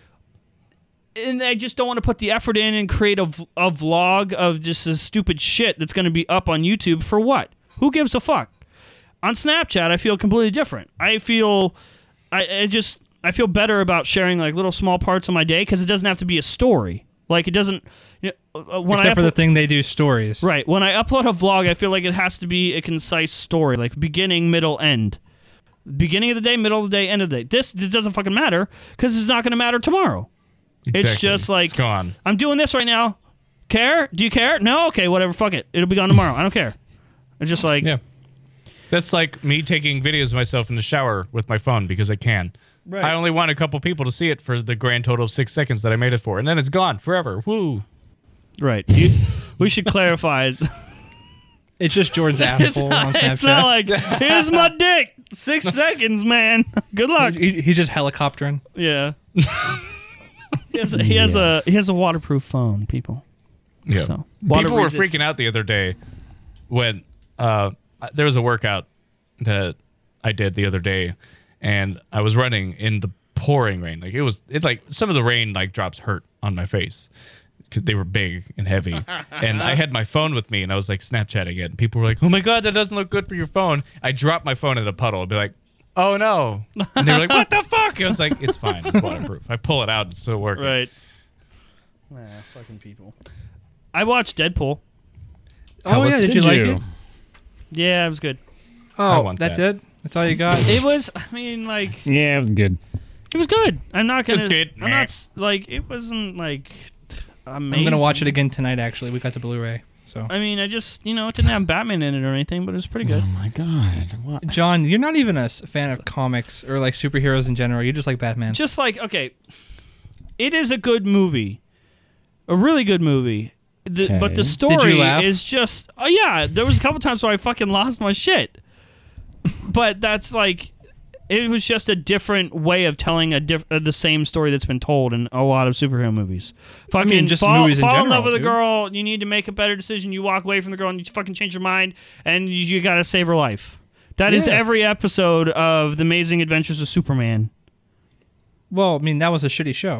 S1: And I just don't want to put the effort in and create a, v- a vlog of just this stupid shit that's going to be up on YouTube for what? Who gives a fuck? On Snapchat, I feel completely different. I feel, I, I just, I feel better about sharing like little small parts of my day because it doesn't have to be a story. Like it doesn't. You know, when
S2: Except
S1: I
S2: for the
S1: uplo-
S2: thing they do, stories.
S1: right when I upload a vlog, I feel like it has to be a concise story, like beginning, middle, end. Beginning of the day, middle of the day, end of the day. This, this doesn't fucking matter because it's not going to matter tomorrow. It's
S3: Exactly.
S1: just like
S3: It's gone.
S1: I'm doing this right now. Care? Do you care? No? Okay, whatever. Fuck it. It'll be gone tomorrow. I don't care. It's just like
S3: Yeah. That's like me taking videos of myself in the shower with my phone because I can.
S1: Right.
S3: I only want a couple people to see it for the grand total of six seconds that I made it for, and then it's gone forever. Woo!
S1: right. You, we should clarify.
S2: It's just Jordan's asshole on Snapchat.
S1: It's not like here's my dick. Six seconds, man. Good luck.
S2: He, he's just helicoptering.
S1: Yeah. he has a, he has a he has a waterproof phone. People.
S3: Yeah.
S1: So, water
S3: People were
S1: resist-
S3: freaking out the other day when uh, there was a workout that I did the other day, and I was running in the pouring rain. Like it was, it like some of the rain like drops hurt on my face because they were big and heavy. And I had my phone with me, and I was like Snapchatting it. And people were like, "Oh my god, that doesn't look good for your phone." I dropped my phone in a puddle. I'd be like, "Oh no!" And they were like, "What the fuck?" I was like, "It's fine. It's waterproof." I pull it out, it's still working.
S1: Right. Nah, fucking people. I watched Deadpool.
S2: Oh,
S3: was
S2: yeah.
S3: it?
S2: Did you
S5: Did
S2: like
S5: you?
S2: it?
S1: Yeah, it was good.
S2: Oh,
S3: want
S2: that's
S3: that.
S2: it? That's all you got?
S1: It was. I mean, like.
S5: Yeah, it was good.
S1: It was good. I'm not
S3: was
S1: gonna.
S3: good.
S1: I'm not s- like it wasn't like amazing.
S2: I'm going to watch it again tonight, actually. We got the Blu-ray. So,
S1: I mean, I just you know it didn't have Batman in it or anything, but it was pretty good.
S5: Oh my god! What?
S2: John, you're not even a s- fan of comics or like superheroes in general. You just like Batman.
S1: Just like okay, it is a good movie, a really good movie. The, But the
S5: Okay.
S1: story
S2: Did you laugh?
S1: is just oh yeah. There was a couple times where I fucking lost my shit. But that's like. It was just a different way of telling a diff- uh, the same story that's been told in a lot of superhero movies. Fucking
S2: mean, just
S1: fall,
S2: movies in
S1: fall in
S2: general,
S1: love with a
S2: dude.
S1: girl. You need to make a better decision. You walk away from the girl and you fucking change your mind, and you, you got to save her life. That is
S2: Yeah.
S1: every episode of The Amazing Adventures of Superman.
S2: Well, I mean, that was a shitty show.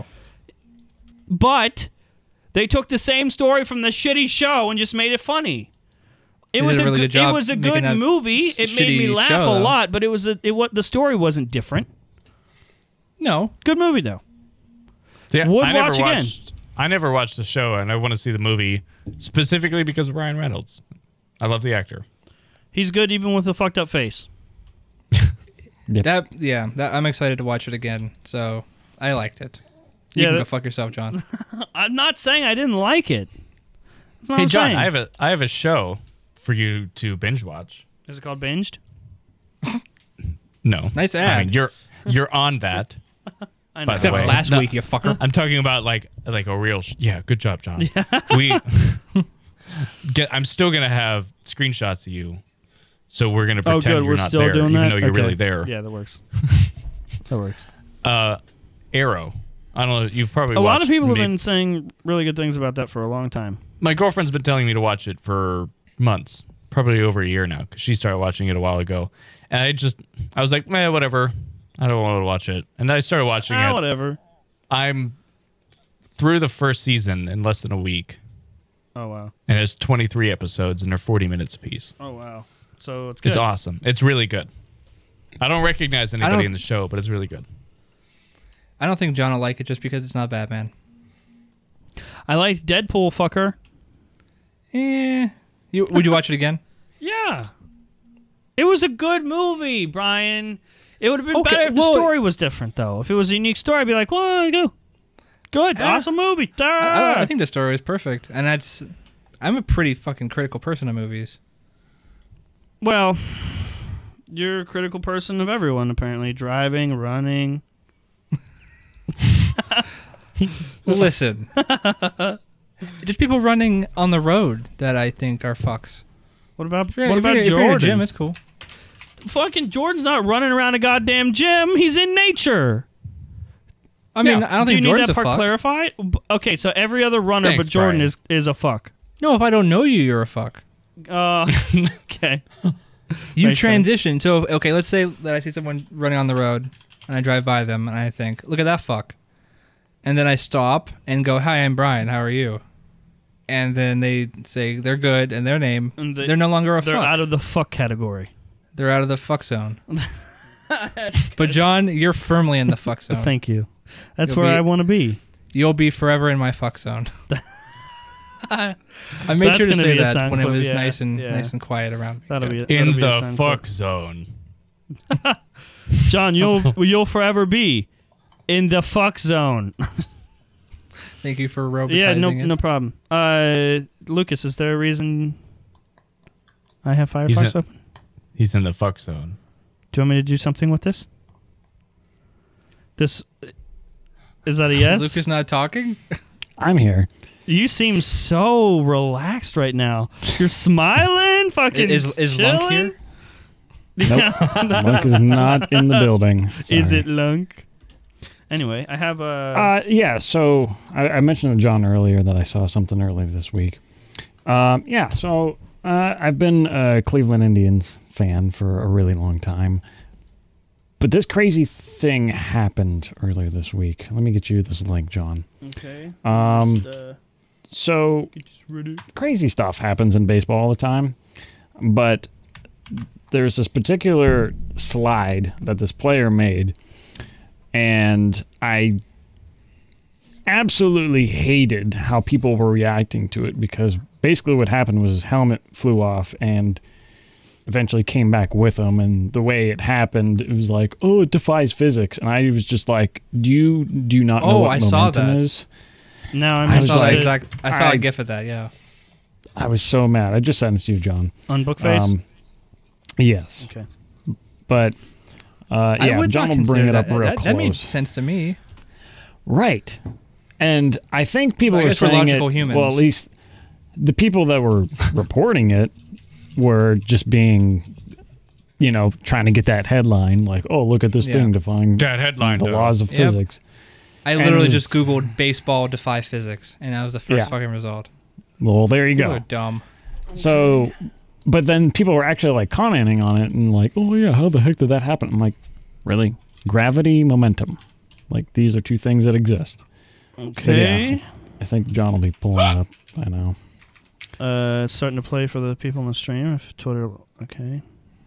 S1: But they took the same story from the shitty show and just made it funny. It
S2: They
S1: was
S2: did a
S1: a
S2: really
S1: good,
S2: good job
S1: it was a
S2: making
S1: good
S2: that
S1: movie.
S2: s-
S1: It made me
S2: shitty
S1: laugh
S2: show,
S1: a
S2: though.
S1: lot, but it was a, it what the story wasn't different.
S2: No.
S1: Good movie though.
S3: Yeah,
S1: Would
S3: I never
S1: watch again.
S3: watched. I never watched the show, and I want to see the movie specifically because of Ryan Reynolds. I love the actor.
S1: He's good even with a fucked up face.
S2: That yeah, that, I'm excited to watch it again. So I liked it. You
S1: Yeah,
S2: can
S1: that-
S2: go fuck yourself, John.
S1: I'm not saying I didn't like it. That's not
S3: Hey
S1: what I'm
S3: John,
S1: saying.
S3: I have a I have a show for you to binge watch.
S1: Is it called Binged?
S3: No,
S2: Nice
S3: I
S2: ad.
S3: mean, you're you're on that.
S1: I know.
S3: By the
S2: Except
S3: way.
S2: last
S3: No.
S2: week, you fucker.
S3: I'm talking about like like a real. Sh- yeah, good job, John. We get. I'm still gonna have screenshots of you, so we're gonna
S1: Oh,
S3: pretend
S1: good.
S3: you're
S1: We're
S3: not
S1: still
S3: there,
S1: doing
S3: even
S1: that.
S3: though you're
S1: Okay.
S3: really there.
S1: Yeah, that works. that works.
S3: Uh, Arrow. I don't know. You've probably
S1: A lot of
S3: watched
S1: people have
S3: may-
S1: been saying really good things about that for a long time.
S3: My girlfriend's been telling me to watch it for months, probably over a year now, because she started watching it a while ago, and I just I was like, man, whatever. I don't want to watch it, and then I started watching
S1: Ah,
S3: it.
S1: whatever.
S3: I'm through the first season in less than a week,
S1: Oh wow.
S3: and it's twenty-three episodes, and they're forty minutes apiece.
S1: Oh wow. So it's good.
S3: It's awesome. It's really good. I don't recognize
S2: I
S3: anybody
S2: don't-
S3: in the show, but it's really good.
S2: I don't think John will like it just because it's not Batman.
S1: I liked Deadpool, fucker.
S2: Eh. You, would you watch it again?
S1: Yeah. It was a good movie, Brian. It would have been
S2: Okay,
S1: better if the
S2: well-
S1: story was different, though. If it was a unique story, I'd be like, well, go. Good.
S2: Yeah.
S1: Awesome movie.
S2: I,
S1: Ah.
S2: I think the story is perfect, and that's. I'm a pretty fucking critical person of movies.
S1: Well, You're a critical person of everyone, apparently. Driving, running.
S2: Listen. There's people running on the road that I think are fucks.
S1: What about
S2: If you're,
S1: what
S2: if
S1: about
S2: you're, if you're in a
S1: Jordan?
S2: gym, it's cool.
S1: Fucking Jordan's not running around a goddamn gym. He's in nature.
S2: I mean,
S1: Yeah.
S2: I don't
S1: Do you
S2: think
S1: need
S2: Jordan's
S1: that
S2: a
S1: part
S2: fuck.
S1: clarified? B- Okay, so every other runner
S3: Thanks,
S1: but Jordan
S3: Brian.
S1: is is a fuck.
S2: No, if I don't know you, you're a fuck.
S1: Uh, okay.
S2: You
S1: Makes
S2: transition. So, okay, let's say that I see someone running on the road and I drive by them and I think, look at that fuck. And then I stop and go, hi, I'm Brian. How are you? And then they say they're good and their name.
S1: And they-
S2: they're no longer a
S1: They're
S2: fuck.
S1: out of the fuck category.
S2: They're out of the fuck zone. But, John, you're firmly in the fuck zone.
S1: Thank you. That's
S2: You'll
S1: where
S2: be-
S1: I want to be.
S2: You'll be forever in my fuck zone. I made
S1: That's
S2: sure to
S1: gonna
S2: say
S1: be a
S2: that
S1: sound
S2: when it
S1: clip,
S2: was
S1: yeah,
S2: nice and
S1: yeah.
S2: nice and quiet around me.
S1: That'll be
S2: Yeah.
S1: it.
S3: In
S1: That'll be a
S3: the
S1: sound
S3: fuck
S1: clip.
S3: zone.
S1: John, you'll you'll forever be in the fuck zone.
S2: Thank you for robotizing
S1: yeah, no,
S2: it.
S1: no problem. Uh, Lucas, is there a reason I have
S3: He's
S1: Firefox
S3: in-
S1: open?
S3: He's in the fuck zone.
S1: Do you want me to do something with this? This is that a yes?
S2: Lucas not talking?
S5: I'm here.
S1: You seem so relaxed right now. You're smiling, fucking
S2: Is, is Lunk
S1: chilling?
S2: here?
S5: Nope. Lunk is not in the building.
S1: Is
S5: Sorry.
S1: it Lunk? Anyway, I have a.
S5: Uh, yeah, so I, I mentioned to John earlier that I saw something earlier this week. Um, yeah, so uh, I've been a Cleveland Indians fan for a really long time. But this crazy thing happened earlier this week. Let me get you this link, John.
S1: okay.
S5: Um,
S1: Just, uh,
S5: so
S1: get this ready.
S5: crazy stuff happens in baseball all the time. But there's this particular slide that this player made. And I absolutely hated how people were reacting to it because basically what happened was his helmet flew off and eventually came back with him. And the way it happened, it was like, oh, it defies physics. And I was just like, do you do you not know
S2: Oh,
S5: what
S2: I saw
S5: momentum
S2: that.
S5: is?
S1: Now I'm
S5: I
S2: I
S5: was
S2: saw that
S5: like-
S2: exact. I saw a
S5: I-
S2: gif of that. Yeah.
S5: I was so mad. I just sent it to you, John.
S1: on Bookface.
S5: Um, yes.
S1: Okay.
S5: But uh,
S2: I
S5: yeah,
S2: would
S5: John
S2: not
S5: will bring
S2: consider
S5: it up
S2: that.
S5: real
S2: that,
S5: close.
S2: that made sense to me.
S5: Right. And I think people
S2: I
S5: were
S2: guess we're
S5: saying
S2: logical
S5: it,
S2: humans.
S5: well, at least the people that were reporting it were just being, you know, trying to get that headline, like, oh, look at this
S2: Yeah.
S5: thing defying
S3: That headline,
S5: the
S3: though.
S5: laws of
S2: Yep.
S5: physics.
S2: I
S5: And
S2: literally
S5: it was-
S2: just Googled baseball defy physics, and that was the first
S5: Yeah.
S2: fucking result.
S5: Well, there you
S2: People are
S5: go.
S2: dumb.
S5: So, but then people were actually like commenting on it and like, oh, yeah, how the heck did that happen? I'm like, really? Gravity, momentum. Like, these are two things that exist.
S1: Okay.
S5: Yeah. I think John will be pulling it up by now.
S1: Uh, it's starting to play for the people on the stream. If Twitter. Okay.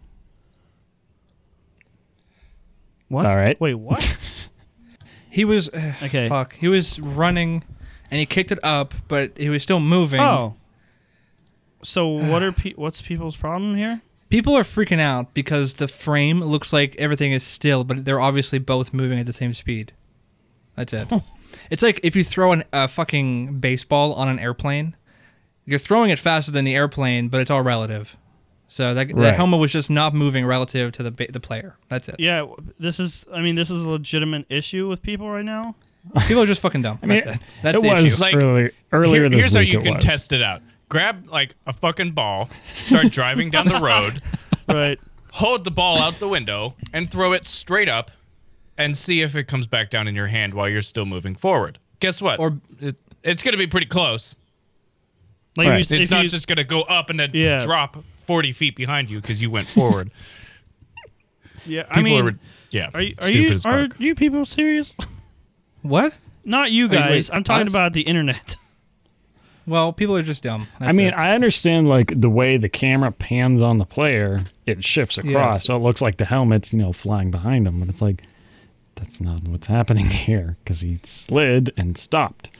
S1: What?
S5: All right.
S1: Wait, what?
S2: He was uh,
S1: Okay.
S2: Fuck. He was running, and he kicked it up, but he was still moving.
S1: Oh. So what are pe- what's people's problem here?
S2: People are freaking out because the frame looks like everything is still, but they're obviously both moving at the same speed. That's it. It's like if you throw an, a fucking baseball on an airplane, you're throwing it faster than the airplane, but it's all relative. So that, the
S5: Right.
S2: helmet was just not moving relative to the ba- the player. That's it.
S1: Yeah, this is. I mean, this is a legitimate issue with people right now.
S2: People are just fucking dumb.
S5: I mean,
S2: That's it. That's
S5: it
S2: the
S5: was
S2: issue.
S3: Like,
S5: earlier, earlier
S3: Here-
S5: this
S3: here's how
S5: week
S3: you
S5: it
S3: can
S5: was.
S3: test it out. Grab like a fucking ball, start driving down the road,
S1: Right.
S3: hold the ball out the window, and throw it straight up, and see if it comes back down in your hand while you're still moving forward. Guess what?
S2: Or-
S3: it, it's going to be pretty close.
S1: Like
S5: Right.
S1: if you-
S3: It's
S1: if
S3: not
S1: you-
S3: just going to go up and then
S1: Yeah.
S3: drop forty feet behind you because you went forward.
S1: Yeah,
S3: People
S1: I mean,
S3: are, yeah,
S1: are you are
S3: stupid
S1: you
S3: as
S1: are
S3: fuck.
S1: you people serious?
S2: What?
S1: Not you
S2: Wait, wait,
S1: guys. I'm talking
S2: us?
S1: about the internet.
S2: Well, people are just dumb.
S5: I
S2: That's
S5: mean,
S2: it.
S5: I understand like the way the camera pans on the player, it shifts across,
S2: Yes.
S5: so it looks like the helmet's you know flying behind him, but it's like that's not what's happening here because he slid and stopped.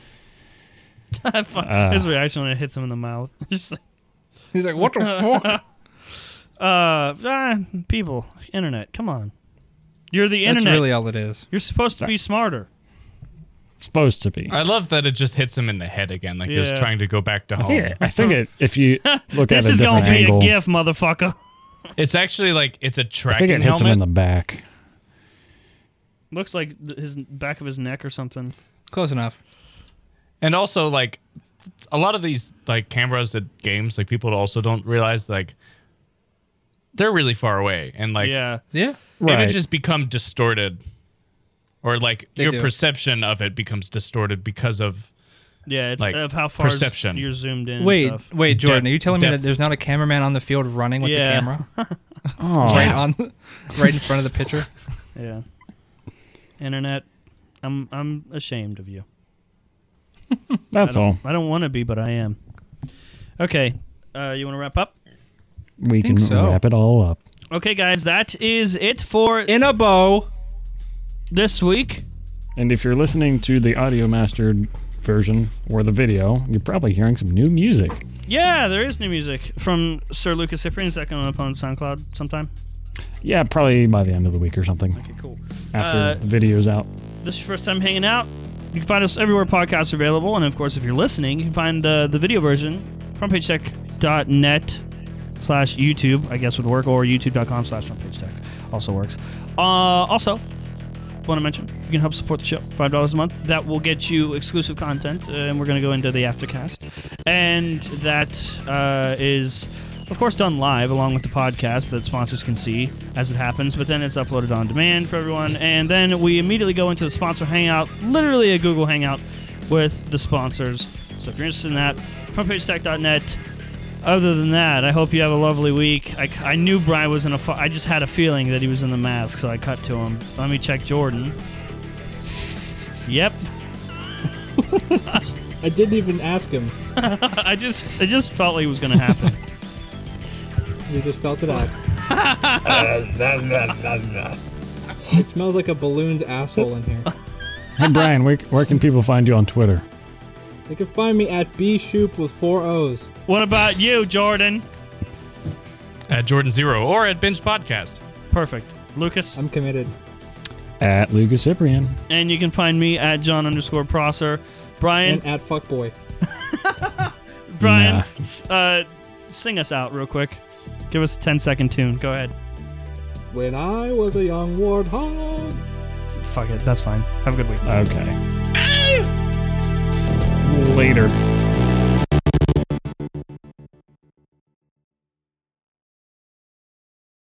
S1: His reaction when it hits him in the mouth. Just like,
S2: He's like, what the fuck?
S1: uh, ah, people, internet. Come on, you're the
S2: That's
S1: internet.
S2: really all it is.
S1: You're supposed to be smarter.
S5: It's supposed to be.
S3: I love that it just hits him in the head again, like he was
S1: Yeah.
S3: trying to go back to
S5: I
S3: home.
S5: think, I think it, if you look
S1: This
S5: at a
S1: is
S5: different
S1: going to be
S5: angle,
S1: a gif, motherfucker.
S3: It's actually like it's a
S5: I think
S3: tracking
S5: it hits him in
S3: helmet.
S5: the back.
S1: Looks like th- his back of his neck or something.
S2: Close enough.
S3: And also, like, a lot of these like cameras at games, like people also don't realize, like, they're really far away, and like
S1: Yeah.
S2: Yeah.
S5: Right.
S3: images become distorted, or like
S2: They
S3: your
S2: do.
S3: perception of it becomes distorted because of
S1: Yeah, it's
S3: Like,
S1: of how far
S3: perception.
S1: you're zoomed in.
S2: Wait,
S1: and stuff.
S2: wait, Jordan, are you telling me
S3: depth.
S2: that there's not a cameraman on the field running with
S1: Yeah.
S2: the camera
S5: Oh,
S2: right on, right in front of the pitcher?
S1: Yeah. Internet, I'm I'm ashamed of you.
S5: that's
S1: I
S5: all.
S1: don't, I don't want to be, but I am. Okay, uh, you want to wrap up?
S5: We
S2: think
S5: can
S2: so.
S5: wrap it all up.
S1: Okay, guys, that is it for
S2: In a bow.
S1: this week.
S5: And if you're listening to the audio mastered version or the video, you're probably hearing some new music.
S1: Yeah, there is new music from Sir Lucas Cyprian. Is that going up on SoundCloud sometime?
S5: Yeah, probably by the end of the week or something.
S1: Okay, cool.
S5: After
S1: Uh,
S5: the video's out.
S1: This is your first time hanging out. You can find us everywhere podcasts are available. And, of course, if you're listening, you can find uh, the video version from frontpagetech.net slash YouTube, I guess would work, or youtube.com slash frontpagetech also works. Uh, also, want to mention, you can help support the show. five dollars a month. That will get you exclusive content, uh, and we're going to go into the aftercast. And that uh, is, of course, done live along with the podcast that sponsors can see as it happens, but then it's uploaded on demand for everyone. And then we immediately go into the sponsor hangout, literally a Google Hangout with the sponsors. So if you're interested in that, frontpagetech dot net. Other than that, I hope you have a lovely week. I, I knew Brian was in a. Fu- I just had a feeling that he was in the mask, so I cut to him. Let me check Jordan. Yep.
S2: I didn't even ask him.
S1: I just I just felt like it was going to happen.
S2: You just felt it out. It smells like a balloon's asshole in here.
S5: Hey, Brian, where, where can people find you on Twitter?
S2: You can find me at B Shoop with four O's.
S1: What about you, Jordan?
S3: at Jordan Zero or at Binge Podcast.
S1: Perfect. Lucas?
S2: I'm committed.
S5: At Lucas Cyprian.
S1: And you can find me at John underscore Prosser. Brian?
S2: And at Fuckboy.
S1: Brian,
S5: Nah.
S1: s- uh, sing us out real quick. Give us a ten second tune. Go ahead.
S2: When I was a young warthog.
S1: Fuck it. That's fine. Have a good week.
S5: Okay. Later.